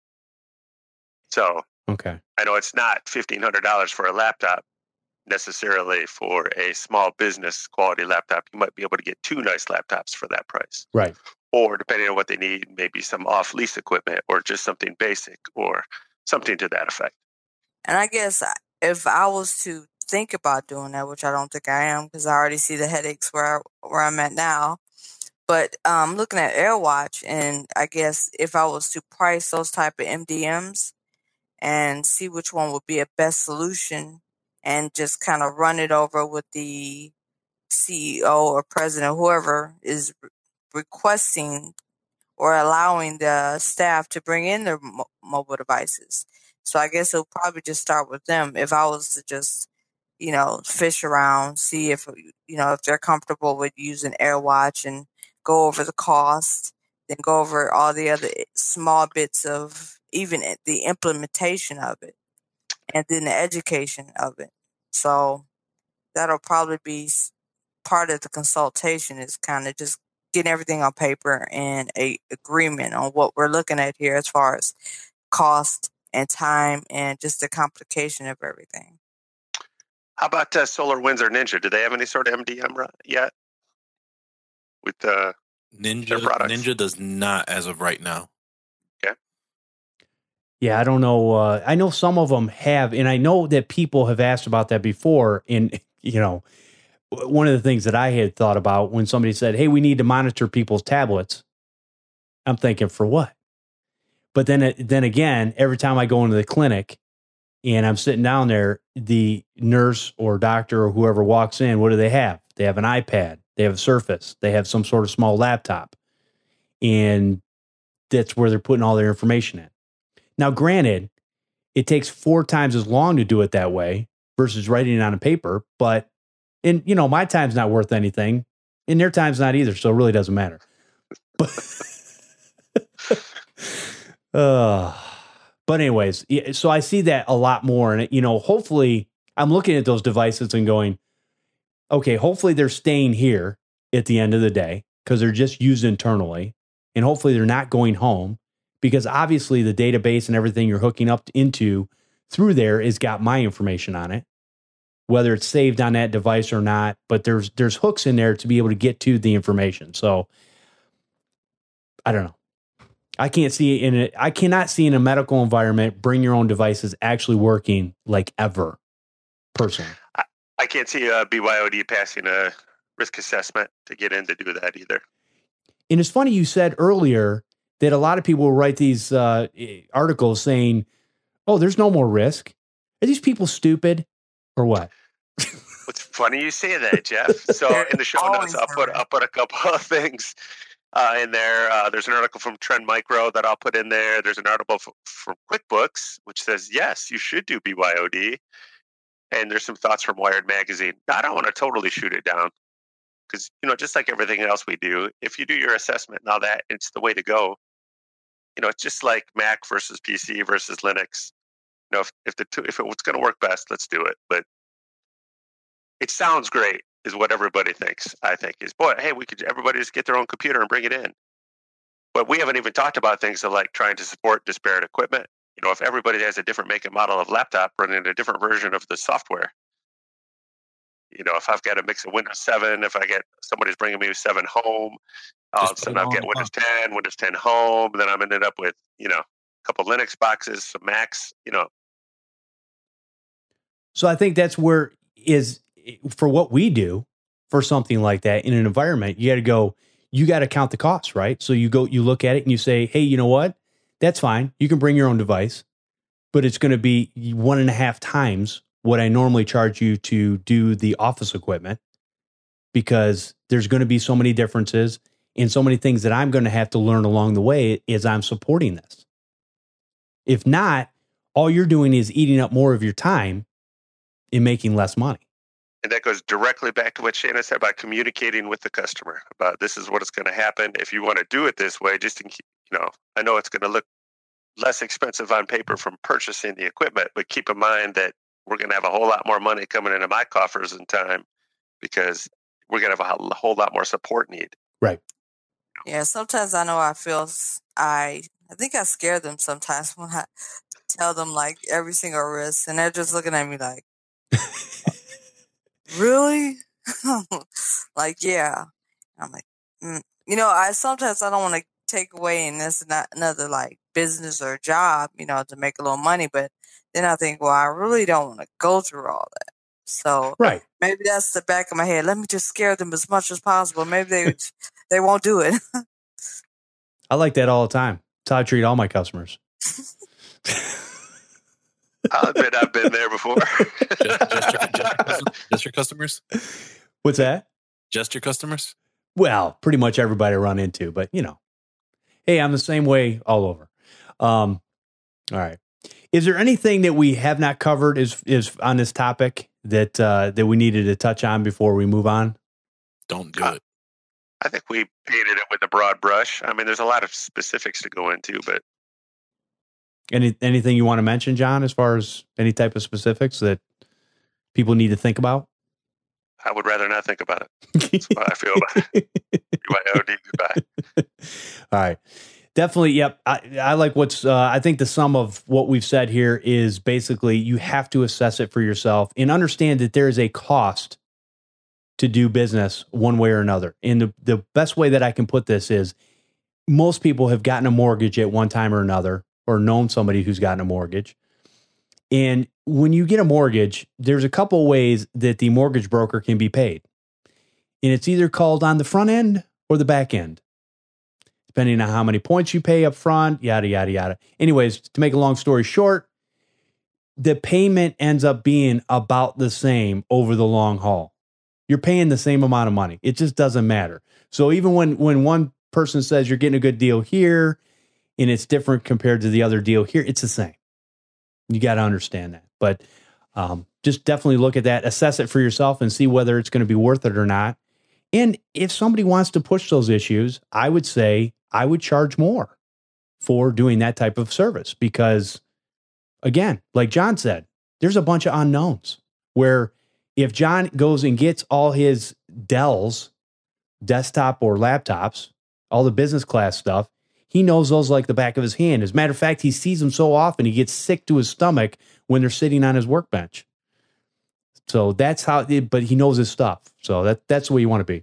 So, okay, I know it's not $1,500 for a laptop necessarily for a small business quality laptop. You might be able to get 2 nice laptops for that price. Right. Or depending on what they need, maybe some off-lease equipment or just something basic or something to that effect. And I guess if I was to think about doing that, which I don't think I am because I already see the headaches where I'm at now, but looking at AirWatch, and I guess if I was to price those type of MDMs and see which one would be a best solution and just kind of run it over with the CEO or president, whoever is requesting or allowing the staff to bring in their mobile devices. So I guess it'll probably just start with them. If I was to just, fish around, see if, if they're comfortable with using AirWatch and go over the cost, then go over all the other small bits of even the implementation of it and then the education of it. So that'll probably be part of the consultation, is kind of just getting everything on paper and a agreement on what we're looking at here as far as cost and time and just the complication of everything. How about SolarWinds or Ninja? Do they have any sort of MDM yet with their products? Ninja does not as of right now. Okay. Yeah, I don't know. I know some of them have, and I know that people have asked about that before. And, one of the things that I had thought about when somebody said, hey, we need to monitor people's tablets, I'm thinking, for what? But then again, every time I go into the clinic and I'm sitting down there, the nurse or doctor or whoever walks in, what do they have? They have an iPad, they have a Surface, they have some sort of small laptop. And that's where they're putting all their information in. Now, granted, it takes 4 times as long to do it that way versus writing it on a paper, but my time's not worth anything, and their time's not either, so it really doesn't matter. But anyways, so I see that a lot more, and hopefully I'm looking at those devices and going, okay, hopefully they're staying here at the end of the day because they're just used internally, and hopefully they're not going home, because obviously the database and everything you're hooking up into through there has got my information on it, whether it's saved on that device or not, but there's hooks in there to be able to get to the information. So I don't know. I cannot see in a medical environment, bring your own devices actually working like ever, personally. I can't see BYOD passing a risk assessment to get in to do that either. And it's funny you said earlier that a lot of people will write these articles saying, oh, there's no more risk. Are these people stupid or what? It's funny you say that, Jeff. So in the show notes, I'll put a couple of things in there. There's an article from Trend Micro that I'll put in there. There's an article from QuickBooks, which says, yes, you should do BYOD. And there's some thoughts from Wired Magazine. I don't want to totally shoot it down because, just like everything else we do, if you do your assessment and all that, it's the way to go. It's just like Mac versus PC versus Linux. If it was going to work best, let's do it. But it sounds great, is what everybody thinks. I think is, boy, hey, everybody just get their own computer and bring it in. But we haven't even talked about things like trying to support disparate equipment. If everybody has a different make and model of laptop running a different version of the software, if I've got a mix of Windows 7, if I get somebody's bringing me 7 home, all of a sudden I've got Windows 10, Windows 10 home, then I'm ended up with, a couple Linux boxes, some Macs, So I think that's where is for what we do for something like that in an environment, you got to count the costs, right? So you look at it and you say, hey, you know what? That's fine. You can bring your own device, but it's going to be 1.5 times what I normally charge you to do the office equipment, because there's going to be so many differences and so many things that I'm going to have to learn along the way as I'm supporting this. If not, all you're doing is eating up more of your time and making less money. And that goes directly back to what Shannon said about communicating with the customer about this is what is going to happen. If you want to do it this way, I know it's going to look less expensive on paper from purchasing the equipment, but keep in mind that we're going to have a whole lot more money coming into my coffers in time because we're going to have a whole lot more support need. Right. Yeah. Sometimes I know I think I scare them sometimes when I tell them like every single risk, and they're just looking at me like, really? Like, yeah. I'm like, sometimes I don't want to take away and this not another like business or job, to make a little money. But then I think, well, I really don't want to go through all that. So right. Maybe that's the back of my head. Let me just scare them as much as possible. Maybe they won't do it. I like that all the time. That's how I treat all my customers. I'll admit I've been there before. just your customers? What's that? Just your customers? Well, pretty much everybody I run into, but hey, I'm the same way all over. All right. Is there anything that we have not covered is on this topic that we needed to touch on before we move on? Don't do it. I think we painted it with a broad brush. I mean, there's a lot of specifics to go into, but anything you want to mention, John, as far as any type of specifics that people need to think about? I would rather not think about it. That's what I feel about it. BYOD, goodbye. All right. Definitely. Yep. I like I think the sum of what we've said here is basically you have to assess it for yourself and understand that there is a cost to do business one way or another. And the best way that I can put this is most people have gotten a mortgage at one time or another, or known somebody who's gotten a mortgage. And when you get a mortgage, there's a couple ways that the mortgage broker can be paid. And it's either called on the front end or the back end, depending on how many points you pay up front, yada, yada, yada. Anyways, to make a long story short, the payment ends up being about the same over the long haul. You're paying the same amount of money. It just doesn't matter. So even when one person says you're getting a good deal here and it's different compared to the other deal here, it's the same. You got to understand that. But just definitely look at that, assess it for yourself and see whether it's going to be worth it or not. And if somebody wants to push those issues, I would say I would charge more for doing that type of service because, again, like John said, there's a bunch of unknowns where if John goes and gets all his Dells, desktop or laptops, all the business class stuff, he knows those like the back of his hand. As a matter of fact, he sees them so often, he gets sick to his stomach when they're sitting on his workbench. So that's how, but he knows his stuff. So that's the way you want to be.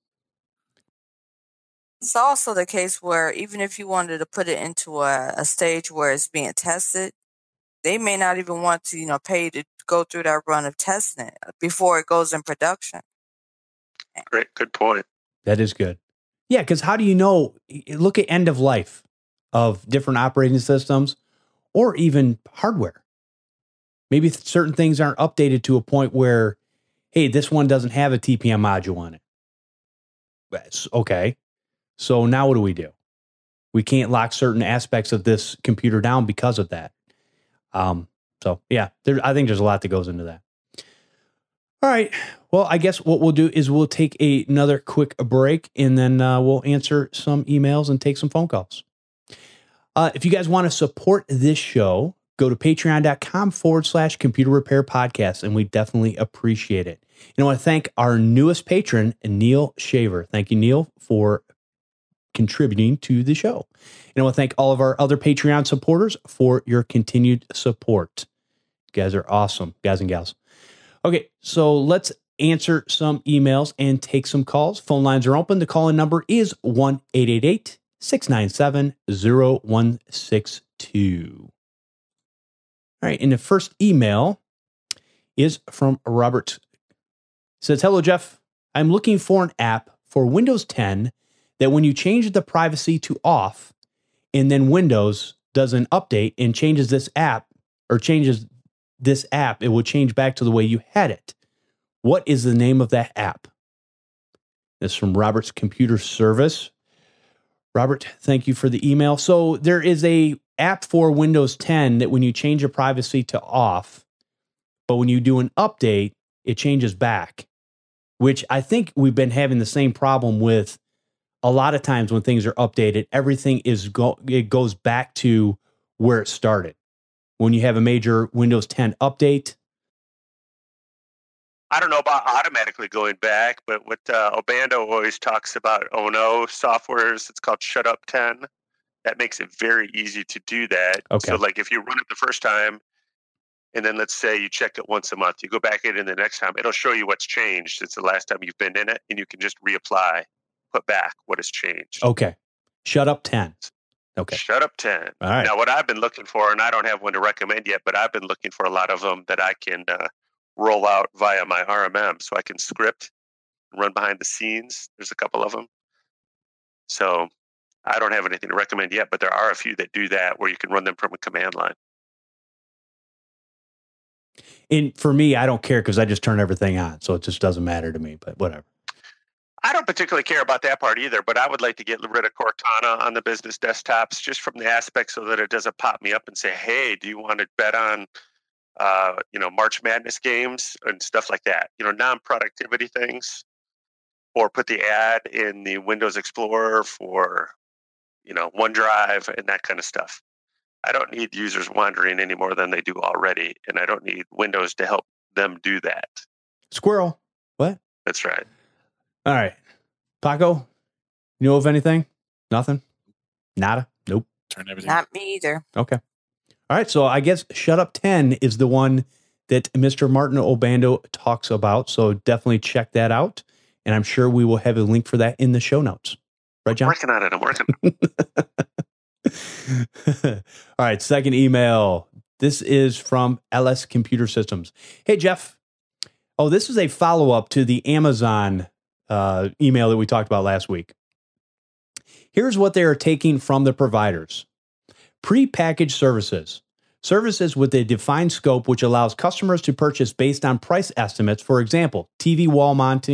It's also the case where even if you wanted to put it into a stage where it's being tested, they may not even want to, pay to go through that run of testing it before it goes in production. Great. Good point. That is good. Yeah, because how do you know? Look at end of life of different operating systems or even hardware. Maybe certain things aren't updated to a point where, hey, this one doesn't have a TPM module on it. That's okay. So now what do? We can't lock certain aspects of this computer down because of that. So yeah, I think there's a lot that goes into that. All right. Well, I guess what we'll do is we'll take another quick break and then we'll answer some emails and take some phone calls. If you guys want to support this show, go to patreon.com/computer repair podcast, and we definitely appreciate it. And I want to thank our newest patron, Neil Shaver. Thank you, Neil, for contributing to the show. And I want to thank all of our other Patreon supporters for your continued support. You guys are awesome, guys and gals. Okay, so let's answer some emails and take some calls. Phone lines are open. The call-in number is 1-888-697-0162. All right, and the first email is from Robert. It says, hello, Jeff. I'm looking for an app for Windows 10 that when you change the privacy to off and then Windows does an update and changes this app, it will change back to the way you had it. What is the name of that app? This is from Robert's Computer Service. Robert, thank you for the email. So there is a app for Windows 10 that when you change your privacy to off, but when you do an update, it changes back, which I think we've been having the same problem with a lot of times when things are updated. Everything it goes back to where it started. When you have a major Windows 10 update. I don't know about automatically going back, but what Obando always talks about, softwares, it's called Shut Up 10. That makes it very easy to do that. Okay. So like if you run it the first time, and then let's say you check it once a month, you go back in and the next time, it'll show you what's changed since the last time you've been in it, and you can just reapply, put back what has changed. Okay. Shut Up 10. Okay. Shut Up 10. All right. Now, what I've been looking for, and I don't have one to recommend yet, but I've been looking for a lot of them that I can roll out via my RMM, so I can script and run behind the scenes. There's a couple of them. So I don't have anything to recommend yet, but there are a few that do that where you can run them from a command line. And for me, I don't care because I just turn everything on. So it just doesn't matter to me, but whatever. I don't particularly care about that part either, but I would like to get rid of Cortana on the business desktops just from the aspect so that it doesn't pop me up and say, hey, do you want to bet on March Madness games and stuff like that, non-productivity things, or put the ad in the Windows Explorer for, OneDrive and that kind of stuff. I don't need users wandering any more than they do already, and I don't need Windows to help them do that. Squirrel. What? That's right. All right. Paco, you know of anything? Nothing? Nada? Nope. Turn everything. Not me either. Okay. All right, so I guess Shut Up 10 is the one that Mr. Martin Obando talks about, so definitely check that out, and I'm sure we will have a link for that in the show notes. Right, John? I'm working on it. All right, second email. This is from LS Computer Systems. Hey, Jeff. Oh, this is a follow-up to the Amazon email that we talked about last week. Here's what they are taking from the providers. Prepackaged services. Services with a defined scope which allows customers to purchase based on price estimates. For example, TV wall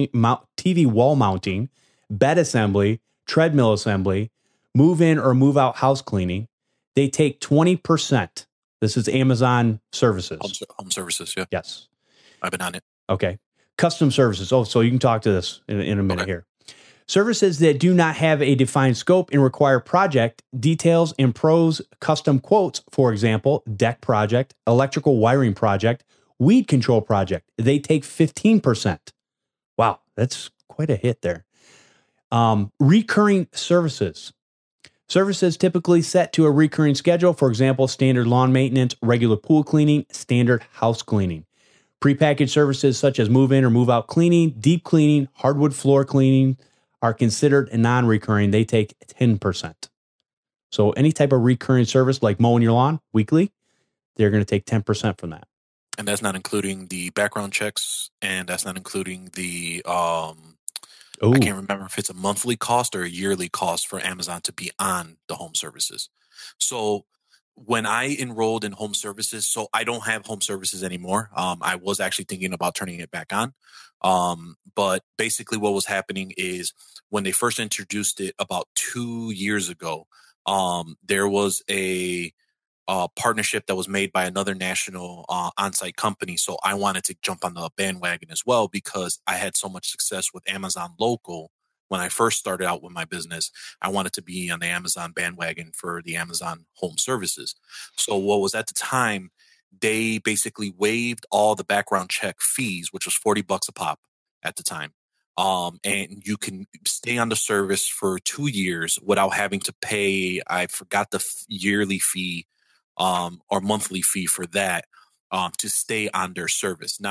mounting, bed assembly, treadmill assembly, move-in or move-out house cleaning. They take 20%. This is Amazon services. Home services, yeah. Yes. I've been on it. Okay. Custom services. Oh, so you can talk to this in a minute here. Services that do not have a defined scope and require project details and pros custom quotes, for example, deck project, electrical wiring project, weed control project. They take 15%. Wow, that's quite a hit there. Recurring services. Services typically set to a recurring schedule, for example, standard lawn maintenance, regular pool cleaning, standard house cleaning. Prepackaged services such as move-in or move-out cleaning, deep cleaning, hardwood floor cleaning are considered non-recurring. They take 10%. So any type of recurring service like mowing your lawn weekly, they're going to take 10% from that. And that's not including the background checks, and that's not including the I can't remember if it's a monthly cost or a yearly cost for Amazon to be on the home services. So when I enrolled in home services, so I don't have home services anymore. I was actually thinking about turning it back on. But basically what was happening is when they first introduced it about 2 years ago, there was a partnership that was made by another national on-site company. So I wanted to jump on the bandwagon as well because I had so much success with Amazon Local. When I first started out with my business, I wanted to be on the Amazon bandwagon for the Amazon home services. So what was at the time, they basically waived all the background check fees, which was $40 a pop at the time. And you can stay on the service for 2 years without having to pay, I forgot the yearly fee or monthly fee for that to stay on their service. Now,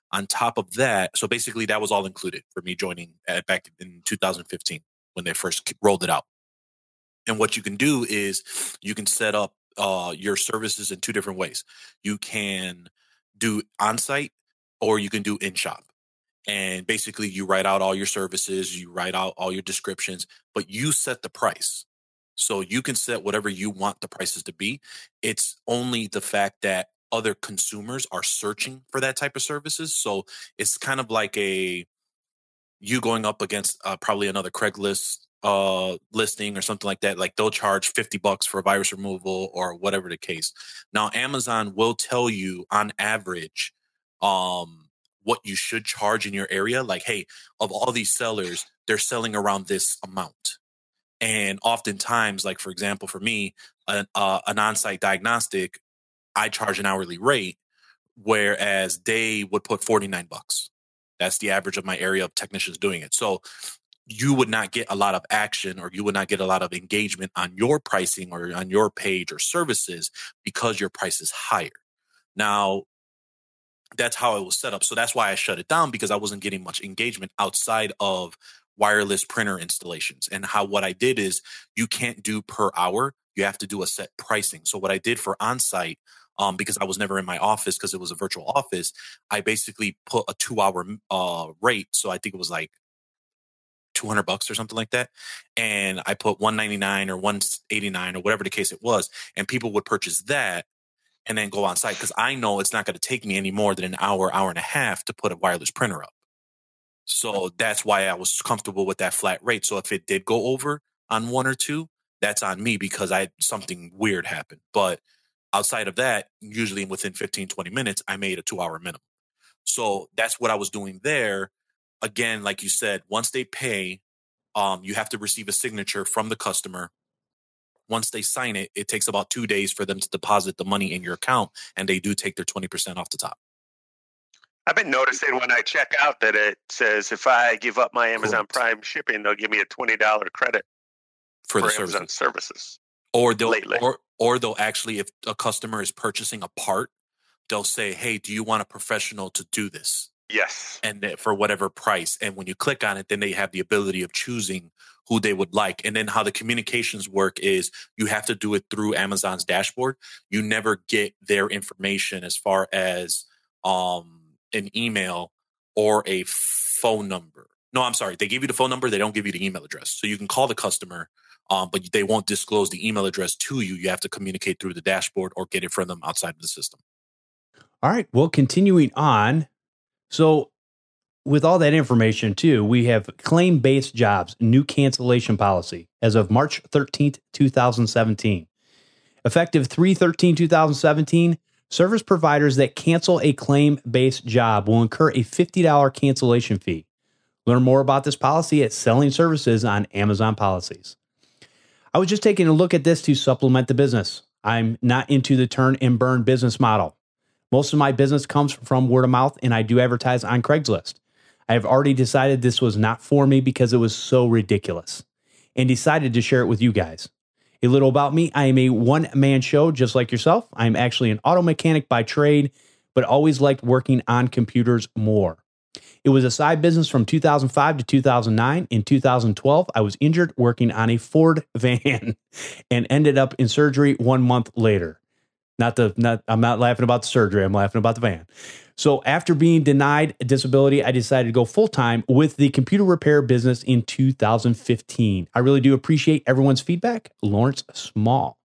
On top of that, so basically that was all included for me joining back in 2015 when they first rolled it out. And what you can do is you can set up your services in two different ways. You can do on-site or you can do in-shop. And basically you write out all your services, you write out all your descriptions, but you set the price. So you can set whatever you want the prices to be. It's only the fact that other consumers are searching for that type of services. So it's kind of like you going up against probably another Craigslist listing or something like that. Like they'll charge $50 for virus removal or whatever the case. Now, Amazon will tell you on average what you should charge in your area. Like, hey, of all these sellers, they're selling around this amount. And oftentimes, like, for example, for me, an on-site diagnostic, I charge an hourly rate, whereas they would put $49. That's the average of my area of technicians doing it. So you would not get a lot of action, or you would not get a lot of engagement on your pricing or on your page or services because your price is higher. Now, that's how it was set up. So that's why I shut it down, because I wasn't getting much engagement outside of wireless printer installations. And what I did is you can't do per hour. You have to do a set pricing. So what I did for on-site, because I was never in my office because it was a virtual office, I basically put a 2-hour rate. So I think it was like $200 or something like that. And I put $199 or $189 or whatever the case it was. And people would purchase that and then go on site, because I know it's not going to take me any more than an hour, hour and a half to put a wireless printer up. So that's why I was comfortable with that flat rate. So if it did go over on one or two, that's on me because something weird happened. But outside of that, usually within 15, 20 minutes, I made a 2-hour minimum. So that's what I was doing there. Again, like you said, once they pay, you have to receive a signature from the customer. Once they sign it, it takes about 2 days for them to deposit the money in your account, and they do take their 20% off the top. I've been noticing when I check out that it says if I give up my Amazon Prime shipping, they'll give me a $20 credit for the Amazon services. Or they'll actually, if a customer is purchasing a part, they'll say, hey, do you want a professional to do this? Yes. And for whatever price. And when you click on it, then they have the ability of choosing who they would like. And then how the communications work is you have to do it through Amazon's dashboard. You never get their information as far as an email or a phone number. No, I'm sorry. They give you the phone number. They don't give you the email address. So you can call the customer, but they won't disclose the email address to you. You have to communicate through the dashboard or get it from them outside of the system. All right. Well, continuing on. So with all that information too, we have claim-based jobs, new cancellation policy as of March 13th, 2017. Effective 3/13/2017, service providers that cancel a claim-based job will incur a $50 cancellation fee. Learn more about this policy at Selling Services on Amazon Policies. I was just taking a look at this to supplement the business. I'm not into the turn and burn business model. Most of my business comes from word of mouth, and I do advertise on Craigslist. I have already decided this was not for me because it was so ridiculous, and decided to share it with you guys. A little about me. I am a one-man show just like yourself. I'm actually an auto mechanic by trade, but always liked working on computers more. It was a side business from 2005 to 2009. In 2012, I was injured working on a Ford van and ended up in surgery 1 month later. I'm not laughing about the surgery. I'm laughing about the van. So after being denied a disability, I decided to go full-time with the computer repair business in 2015. I really do appreciate everyone's feedback. Lawrence Small.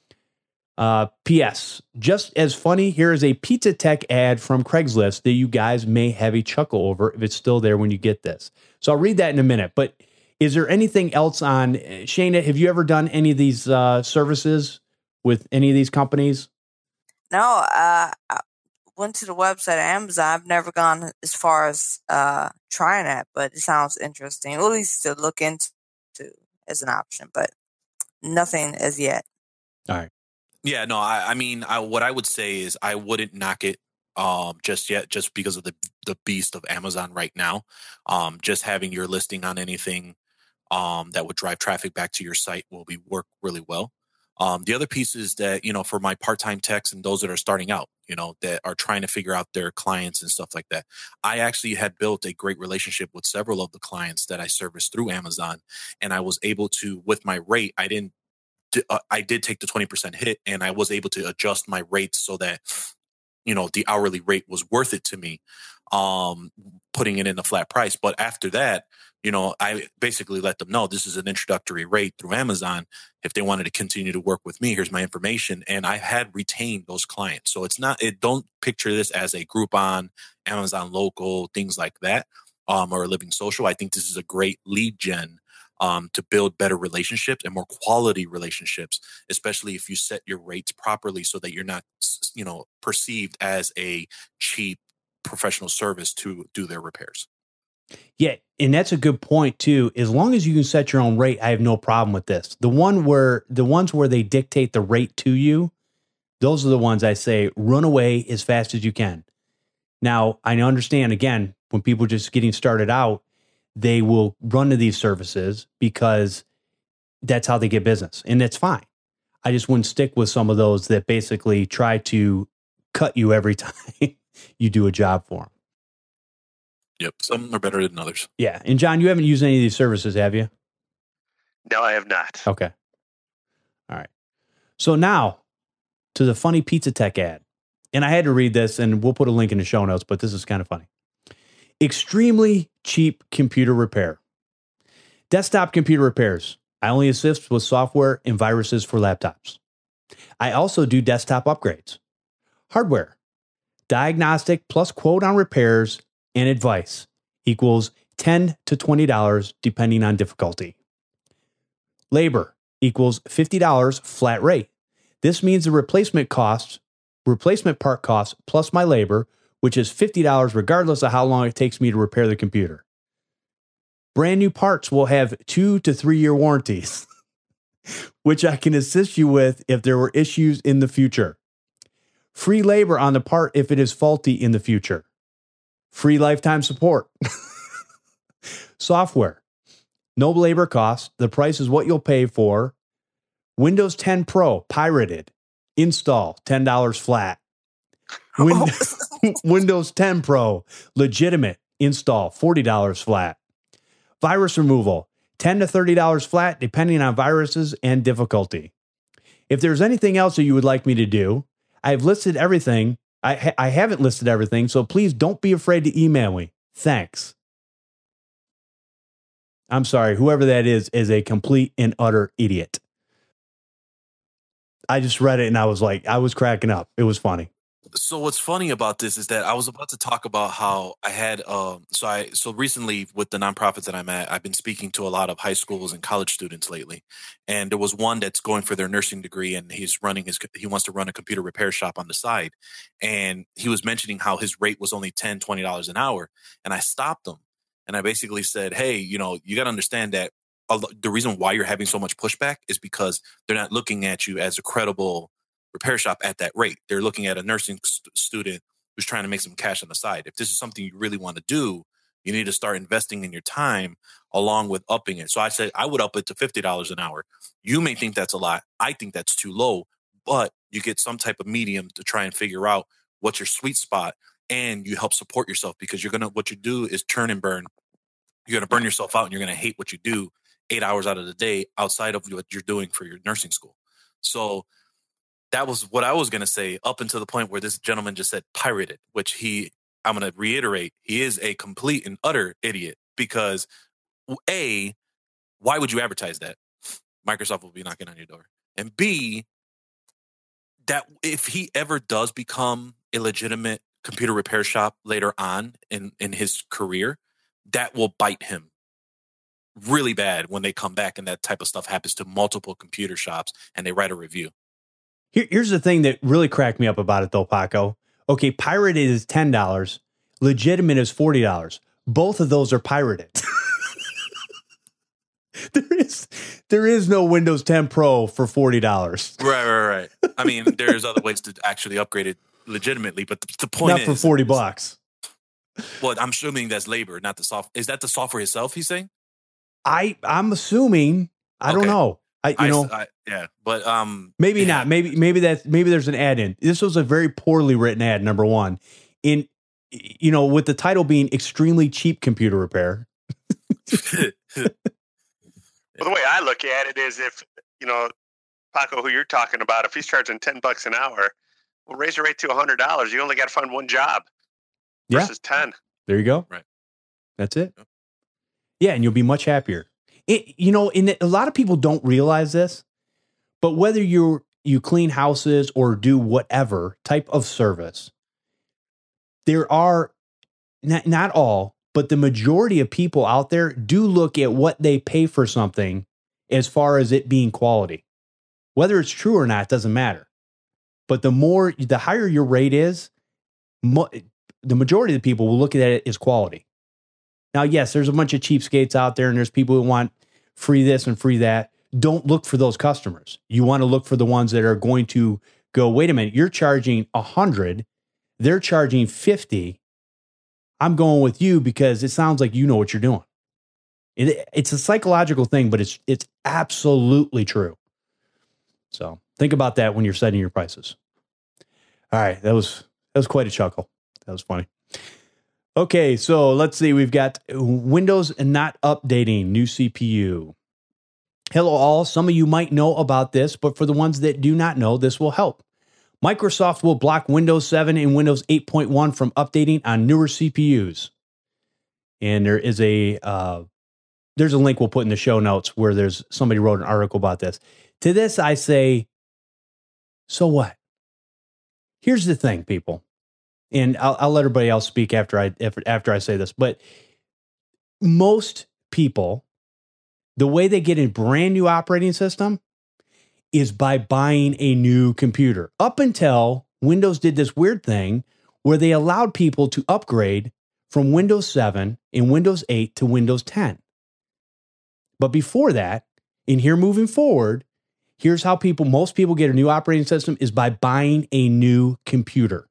P.S. Just as funny, here is a Pizza Tech ad from Craigslist that you guys may have a chuckle over if it's still there when you get this. So I'll read that in a minute. But is there anything else on, Shayna, have you ever done any of these services with any of these companies? No, I went to the website of Amazon. I've never gone as far as trying that, but it sounds interesting. At least to look into as an option, but nothing as yet. All right. Yeah, no, I mean, what I would say is I wouldn't knock it just yet, just because of the beast of Amazon right now. Just having your listing on anything that would drive traffic back to your site will work really well. The other piece is that, for my part-time techs and those that are starting out, that are trying to figure out their clients and stuff like that, I actually had built a great relationship with several of the clients that I service through Amazon. And I was able to, with my rate, I did take the 20% hit, and I was able to adjust my rates so that, the hourly rate was worth it to me, putting it in a flat price. But after that, I basically let them know this is an introductory rate through Amazon. If they wanted to continue to work with me, here's my information. And I had retained those clients. So don't picture this as a Groupon, Amazon Local, things like that, or a Living Social. I think this is a great lead gen to build better relationships and more quality relationships, especially if you set your rates properly so that you're not, perceived as a cheap professional service to do their repairs. Yeah, and that's a good point too. As long as you can set your own rate, I have no problem with this. The ones where they dictate the rate to you, those are the ones I say run away as fast as you can. Now, I understand, again, when people are just getting started out, they will run to these services because that's how they get business, and that's fine. I just wouldn't stick with some of those that basically try to cut you every time you do a job for them. Yep, some are better than others. Yeah, and John, you haven't used any of these services, have you? No, I have not. Okay. All right. So now to the funny Pizza Tech ad. And I had to read this, and we'll put a link in the show notes, but this is kind of funny. Extremely cheap computer repair. Desktop computer repairs. I only assist with software and viruses for laptops. I also do desktop upgrades. Hardware. Diagnostic plus quote on repairs and advice equals $10 to $20 depending on difficulty. Labor equals $50 flat rate. This means the replacement part cost plus my labor, which is $50 regardless of how long it takes me to repair the computer. Brand new parts will have 2 to 3 year warranties, which I can assist you with if there were issues in the future. Free labor on the part if it is faulty in the future. Free lifetime support. Software. No labor cost. The price is what you'll pay for. Windows 10 Pro, pirated. Install, $10 flat. Windows 10 Pro, legitimate. Install, $40 flat. Virus removal, $10 to $30 flat, depending on viruses and difficulty. If there's anything else that you would like me to do, I've listed everything. I haven't listed everything, so please don't be afraid to email me. Thanks. I'm sorry, whoever that is a complete and utter idiot. I just read it and I was cracking up. It was funny. So what's funny about this is that I was about to talk about how I had so recently with the nonprofits that I'm at, I've been speaking to a lot of high schools and college students lately. And there was one that's going for their nursing degree, and he wants to run a computer repair shop on the side. And he was mentioning how his rate was only $10, $20 an hour. And I stopped him and I basically said, hey, you got to understand that the reason why you're having so much pushback is because they're not looking at you as a credible repair shop at that rate. They're looking at a nursing student who's trying to make some cash on the side. If this is something you really want to do, you need to start investing in your time along with upping it. So I said I would up it to $50 an hour. You may think that's a lot. I think that's too low, but you get some type of medium to try and figure out what's your sweet spot, and you help support yourself, because what you do is turn and burn. You're going to burn yourself out, and you're going to hate what you do 8 hours out of the day outside of what you're doing for your nursing school. So that was what I was going to say, up until the point where this gentleman just said pirated, which I'm going to reiterate, he is a complete and utter idiot, because A, why would you advertise that? Microsoft will be knocking on your door. And B, that if he ever does become a legitimate computer repair shop later on in his career, that will bite him really bad when they come back and that type of stuff happens to multiple computer shops and they write a review. Here's the thing that really cracked me up about it, though, Paco. Okay, pirated is $10. Legitimate is $40. Both of those are pirated. There is no Windows 10 Pro for $40. Right. I mean, there's other ways to actually upgrade it legitimately, but the point is... Not for $40. Well, I'm assuming that's labor, not the software. Is that the software itself, he's saying? I'm assuming. I don't know. But maybe not. Maybe there's an ad in. This was a very poorly written ad. Number one, with the title being extremely cheap computer repair. Well, the way I look at it is if, Paco, who you're talking about, if he's charging $10 an hour, we'll raise the rate to $100. You only got to find one job versus 10. There you go. Right. That's it. Yeah. And you'll be much happier. A lot of people don't realize this, but whether you clean houses or do whatever type of service, there are not all, but the majority of people out there do look at what they pay for something as far as it being quality. Whether it's true or not doesn't matter. But the higher your rate is, the majority of the people will look at it as quality. Now, yes, there's a bunch of cheapskates out there, and there's people who want free this and free that. Don't look for those customers. You want to look for the ones that are going to go, wait a minute, you're charging $100, they're charging $50. I'm going with you because it sounds like you know what you're doing. It's a psychological thing, but it's absolutely true. So think about that when you're setting your prices. All right, that was quite a chuckle. That was funny. Okay, so let's see. We've got Windows and not updating new CPU. Hello all. Some of you might know about this, but for the ones that do not know, this will help. Microsoft will block Windows 7 and Windows 8.1 from updating on newer CPUs. And there's a link we'll put in the show notes where somebody wrote an article about this. To this, I say, so what? Here's the thing, people. And I'll let everybody else speak after I say this. But most people, the way they get a brand new operating system is by buying a new computer. Up until Windows did this weird thing where they allowed people to upgrade from Windows 7 and Windows 8 to Windows 10. But before that, and here moving forward, here's how most people get a new operating system is by buying a new computer.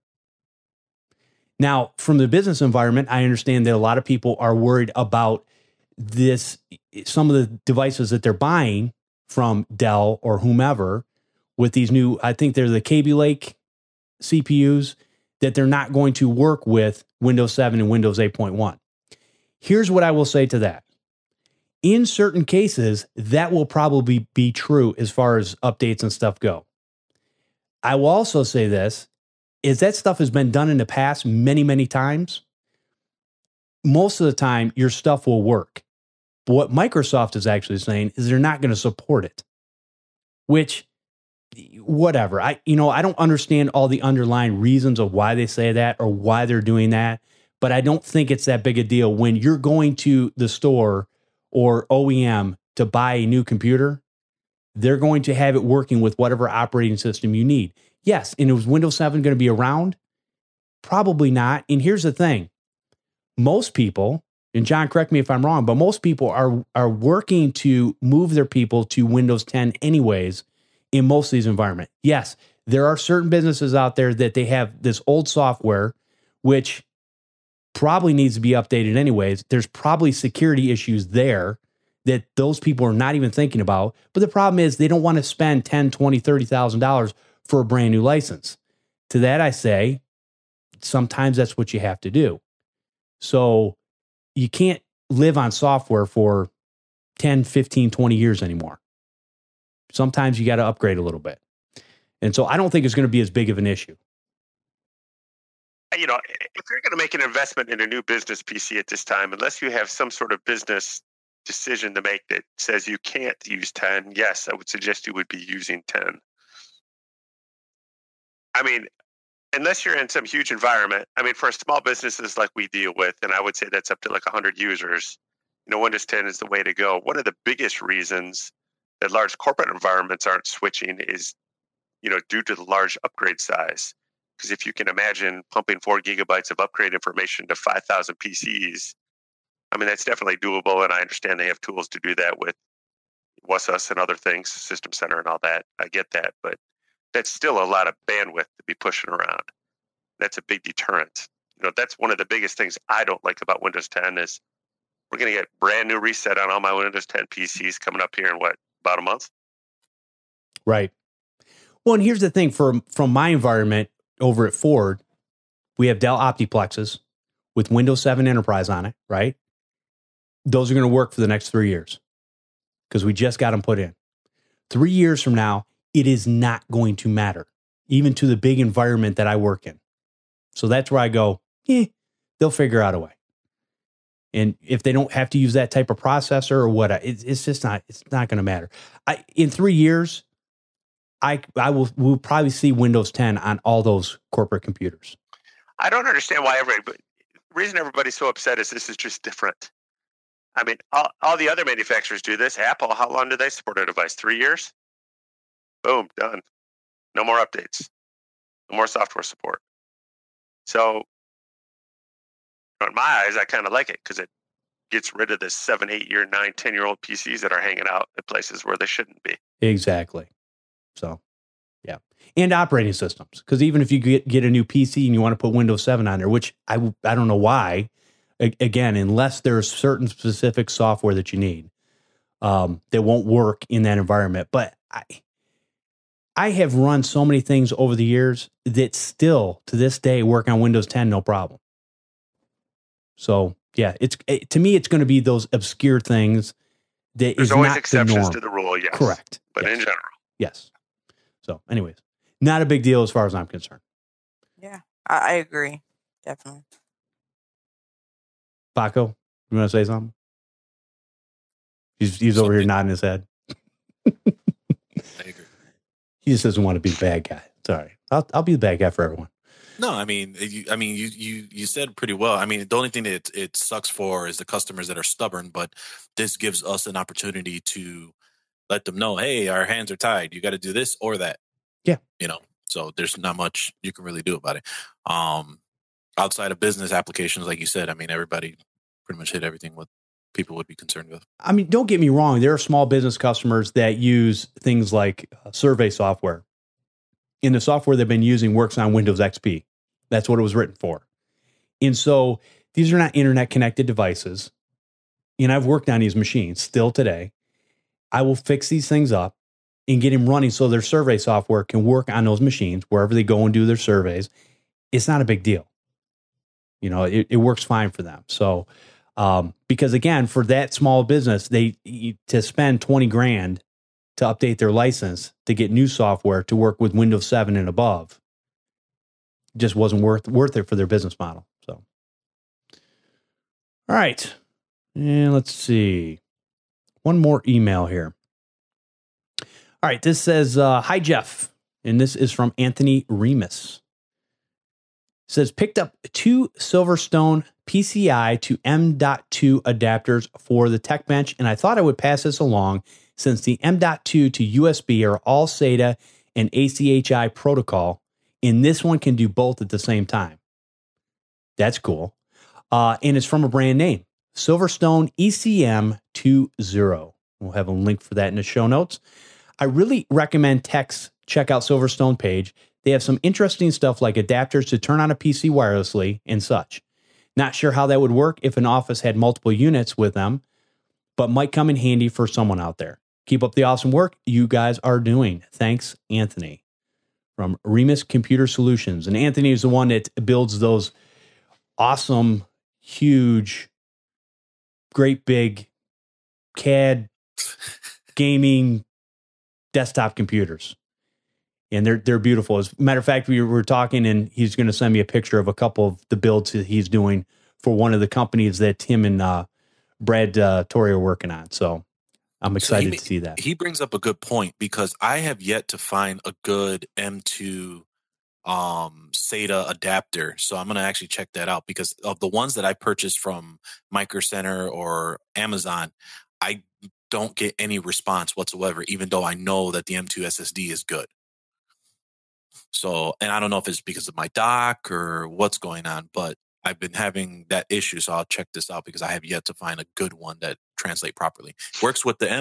Now, from the business environment, I understand that a lot of people are worried about some of the devices that they're buying from Dell or whomever with these new, I think they're the Kaby Lake CPUs, that they're not going to work with Windows 7 and Windows 8.1. Here's what I will say to that. In certain cases, that will probably be true as far as updates and stuff go. I will also say this, is that stuff has been done in the past many, many times. Most of the time, your stuff will work. But what Microsoft is actually saying is they're not going to support it. Which, whatever. I don't understand all the underlying reasons of why they say that or why they're doing that. But I don't think it's that big a deal when you're going to the store or OEM to buy a new computer. They're going to have it working with whatever operating system you need. Yes, and is Windows 7 going to be around? Probably not. And here's the thing. Most people, and John, correct me if I'm wrong, but most people are working to move their people to Windows 10 anyways in most of these environments. Yes, there are certain businesses out there that they have this old software, which probably needs to be updated anyways. There's probably security issues there that those people are not even thinking about. But the problem is they don't want to spend $10,000, $20,000, $30,000 for a brand new license. To that I say, sometimes that's what you have to do. So you can't live on software for 10, 15, 20 years anymore. Sometimes you got to upgrade a little bit. And so I don't think it's going to be as big of an issue. If you're going to make an investment in a new business PC at this time, unless you have some sort of business decision to make that says you can't use 10, yes, I would suggest you would be using 10. I mean, unless you're in some huge environment, for small businesses like we deal with, and I would say that's up to like 100 users, Windows 10 is the way to go. One of the biggest reasons that large corporate environments aren't switching is, due to the large upgrade size. Because if you can imagine pumping 4 gigabytes of upgrade information to 5,000 PCs, that's definitely doable. And I understand they have tools to do that with WSUS and other things, System Center and all that. I get that. But that's still a lot of bandwidth to be pushing around. That's a big deterrent. That's one of the biggest things I don't like about Windows 10 is we're going to get brand new reset on all my Windows 10 PCs coming up here in about a month? Right. Well, and here's the thing from my environment over at Ford, we have Dell Optiplexes with Windows 7 Enterprise on it, right? Those are going to work for the next 3 years because we just got them put in. 3 years from now, it is not going to matter, even to the big environment that I work in. So that's where I go, they'll figure out a way. And if they don't have to use that type of processor or what, it's just not, it's not going to matter. In 3 years, we'll probably see Windows 10 on all those corporate computers. I don't understand why the reason everybody's so upset is this is just different. I mean, all the other manufacturers do this. Apple, how long do they support a device? 3 years? Boom, done. No more updates. No more software support. So, in my eyes, I kind of like it because it gets rid of this 7, 8 year, 9, 10-year-old PCs that are hanging out at places where they shouldn't be. Exactly. So, yeah. And operating systems. Because even if you get a new PC and you want to put Windows 7 on there, which I don't know why, again, unless there's certain specific software that you need that won't work in that environment. But I have run so many things over the years that still, to this day, work on Windows 10, no problem. So, yeah, to me, it's going to be those obscure things that there's is always not exceptions the norm. To the rule, yes. Correct. But yes. in general. Yes. So, anyways, not a big deal as far as I'm concerned. Yeah, I agree. Definitely. Paco, you want to say something? He's over here nodding his head. I agree. He just doesn't want to be the bad guy. Sorry, I'll be the bad guy for everyone. No, I mean, you said pretty well. I mean, the only thing that it sucks for is the customers that are stubborn, but this gives us an opportunity to let them know, hey, our hands are tied. You got to do this or that. Yeah. So there's not much you can really do about it. Outside of business applications, like you said, I mean, everybody pretty much hit everything what people would be concerned with. I mean, don't get me wrong. There are small business customers that use things like survey software. And the software they've been using works on Windows XP. That's what it was written for. And so these are not internet connected devices. And I've worked on these machines still today. I will fix these things up and get them running so their survey software can work on those machines wherever they go and do their surveys. It's not a big deal. It works fine for them. So, because again, for that small business, to spend $20,000 to update their license to get new software to work with Windows 7 and above just wasn't worth it for their business model. So, all right. And let's see. One more email here. All right. This says, hi, Jeff. And this is from Anthony Remus. It says, picked up 2 Silverstone PCI to M.2 adapters for the Tech Bench, and I thought I would pass this along since the M.2 to USB are all SATA and ACHI protocol, and this one can do both at the same time. That's cool. And it's from a brand name, Silverstone ECM20. We'll have a link for that in the show notes. I really recommend techs check out Silverstone page. They have some interesting stuff like adapters to turn on a PC wirelessly and such. Not sure how that would work if an office had multiple units with them, but might come in handy for someone out there. Keep up the awesome work you guys are doing. Thanks, Anthony, from Remus Computer Solutions. And Anthony is the one that builds those awesome, huge, great big CAD gaming desktop computers. And they're beautiful. As a matter of fact, we were talking, and he's going to send me a picture of a couple of the builds that he's doing for one of the companies that him and Brad Torrey are working on. So I'm excited to see that. He brings up a good point because I have yet to find a good M2 SATA adapter. So I'm going to actually check that out because of the ones that I purchased from Micro Center or Amazon, I don't get any response whatsoever, even though I know that the M2 SSD is good. So, and I don't know if it's because of my dock or what's going on, but I've been having that issue. So I'll check this out because I have yet to find a good one that translate properly. Works with the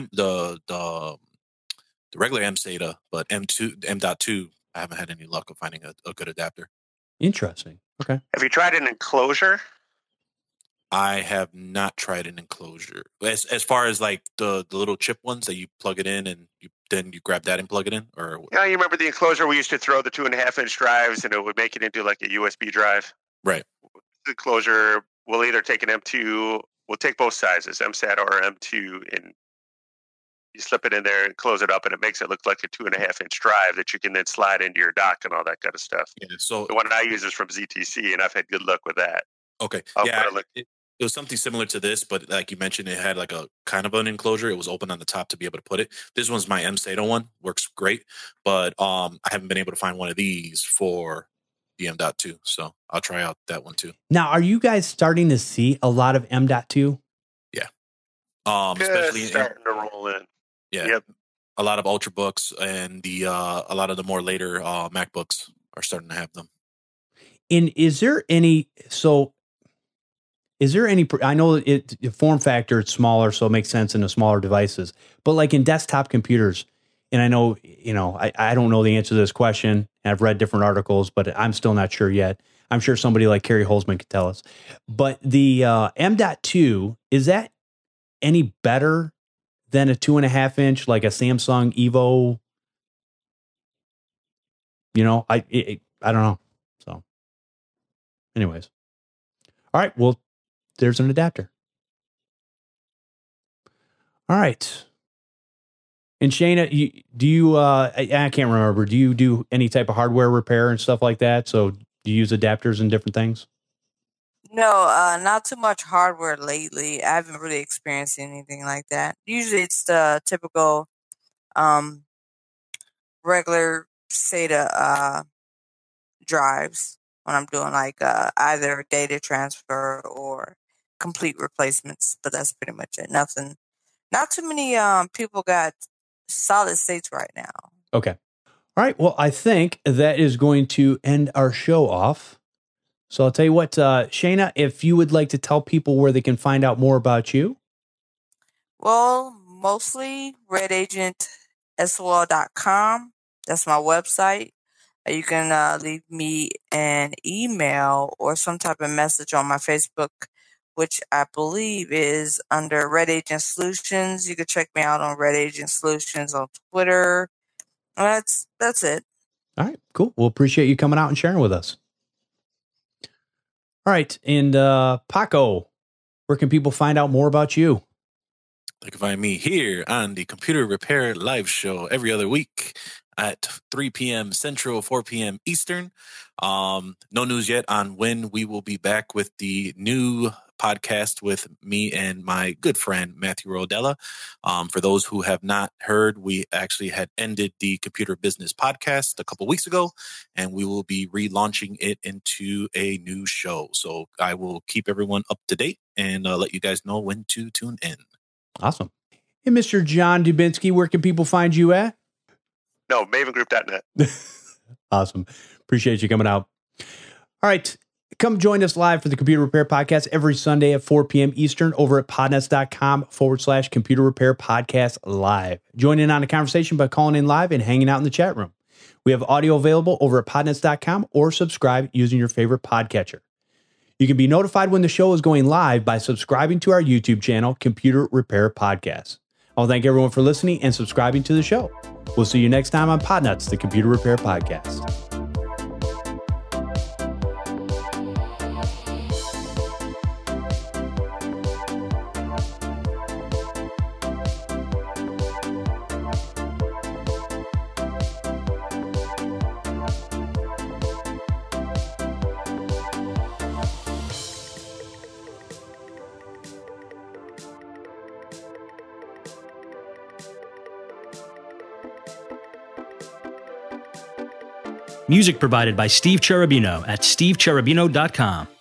regular M SATA, but M.2, I haven't had any luck of finding a good adapter. Interesting. Okay. Have you tried an enclosure? I have not tried an enclosure. As far as like the little chip ones that you plug it in and then you grab that and plug it in, or yeah, you remember the enclosure we used to throw the 2.5-inch drives and it would make it into like a USB drive. right? The enclosure, we'll either take an M2, we'll take both sizes, MSAT or M2, and you slip it in there and close it up, and it makes it look like a 2.5-inch drive that you can then slide into your dock and all that kind of stuff. Yeah. So the one I use is from ZTC, and I've had good luck with that. Okay. I'll yeah. put a link. It was something similar to this, but like you mentioned, it had like a kind of an enclosure. It was open on the top to be able to put it. This one's my M-SATA one. Works great. But I haven't been able to find one of these for the M.2. So I'll try out that one too. Now, are you guys starting to see a lot of M.2? Yeah. Especially starting to roll in. Yeah. Yep. A lot of Ultrabooks and a lot of the more later MacBooks are starting to have them. And is there any, I know the form factor is smaller, so it makes sense in the smaller devices, but like in desktop computers, and I know, I don't know the answer to this question. I've read different articles, but I'm still not sure yet. I'm sure somebody like Kerry Holzman could tell us. But the M.2, is that any better than a 2.5-inch, like a Samsung Evo? I don't know. So anyways. All right. Well, there's an adapter. All right. And Shana, I can't remember. Do you do any type of hardware repair and stuff like that? So do you use adapters and different things? No, not too much hardware lately. I haven't really experienced anything like that. Usually it's the typical regular SATA drives when I'm doing like either data transfer or complete replacements, but that's pretty much it. Nothing. Not too many people got solid states right now. Okay. All right. Well, I think that is going to end our show off. So I'll tell you what, Shana, if you would like to tell people where they can find out more about you. Well, mostly redagentsol.com. That's my website. You can leave me an email or some type of message on my Facebook, which I believe is under Red Agent Solutions. You can check me out on Red Agent Solutions on Twitter. That's it. All right, cool. We'll appreciate you coming out and sharing with us. All right, and Paco, where can people find out more about you? They can find me here on the Computer Repair Live Show every other week at 3 p.m. Central, 4 p.m. Eastern. No news yet on when we will be back with the new podcast with me and my good friend, Matthew Rodella. For those who have not heard, we actually had ended the Computer Business Podcast a couple weeks ago, and we will be relaunching it into a new show. So I will keep everyone up to date and let you guys know when to tune in. Awesome. Hey, Mr. John Dubinsky, where can people find you at? No, mavengroup.net. Awesome. Appreciate you coming out. All right. Come join us live for the Computer Repair Podcast every Sunday at 4 p.m. Eastern over at podnuts.com/Computer Repair Podcast Live. Join in on the conversation by calling in live and hanging out in the chat room. We have audio available over at podnuts.com or subscribe using your favorite podcatcher. You can be notified when the show is going live by subscribing to our YouTube channel, Computer Repair Podcast. I want to thank everyone for listening and subscribing to the show. We'll see you next time on Podnuts, the Computer Repair Podcast. Music provided by Steve Cherubino at stevecherubino.com.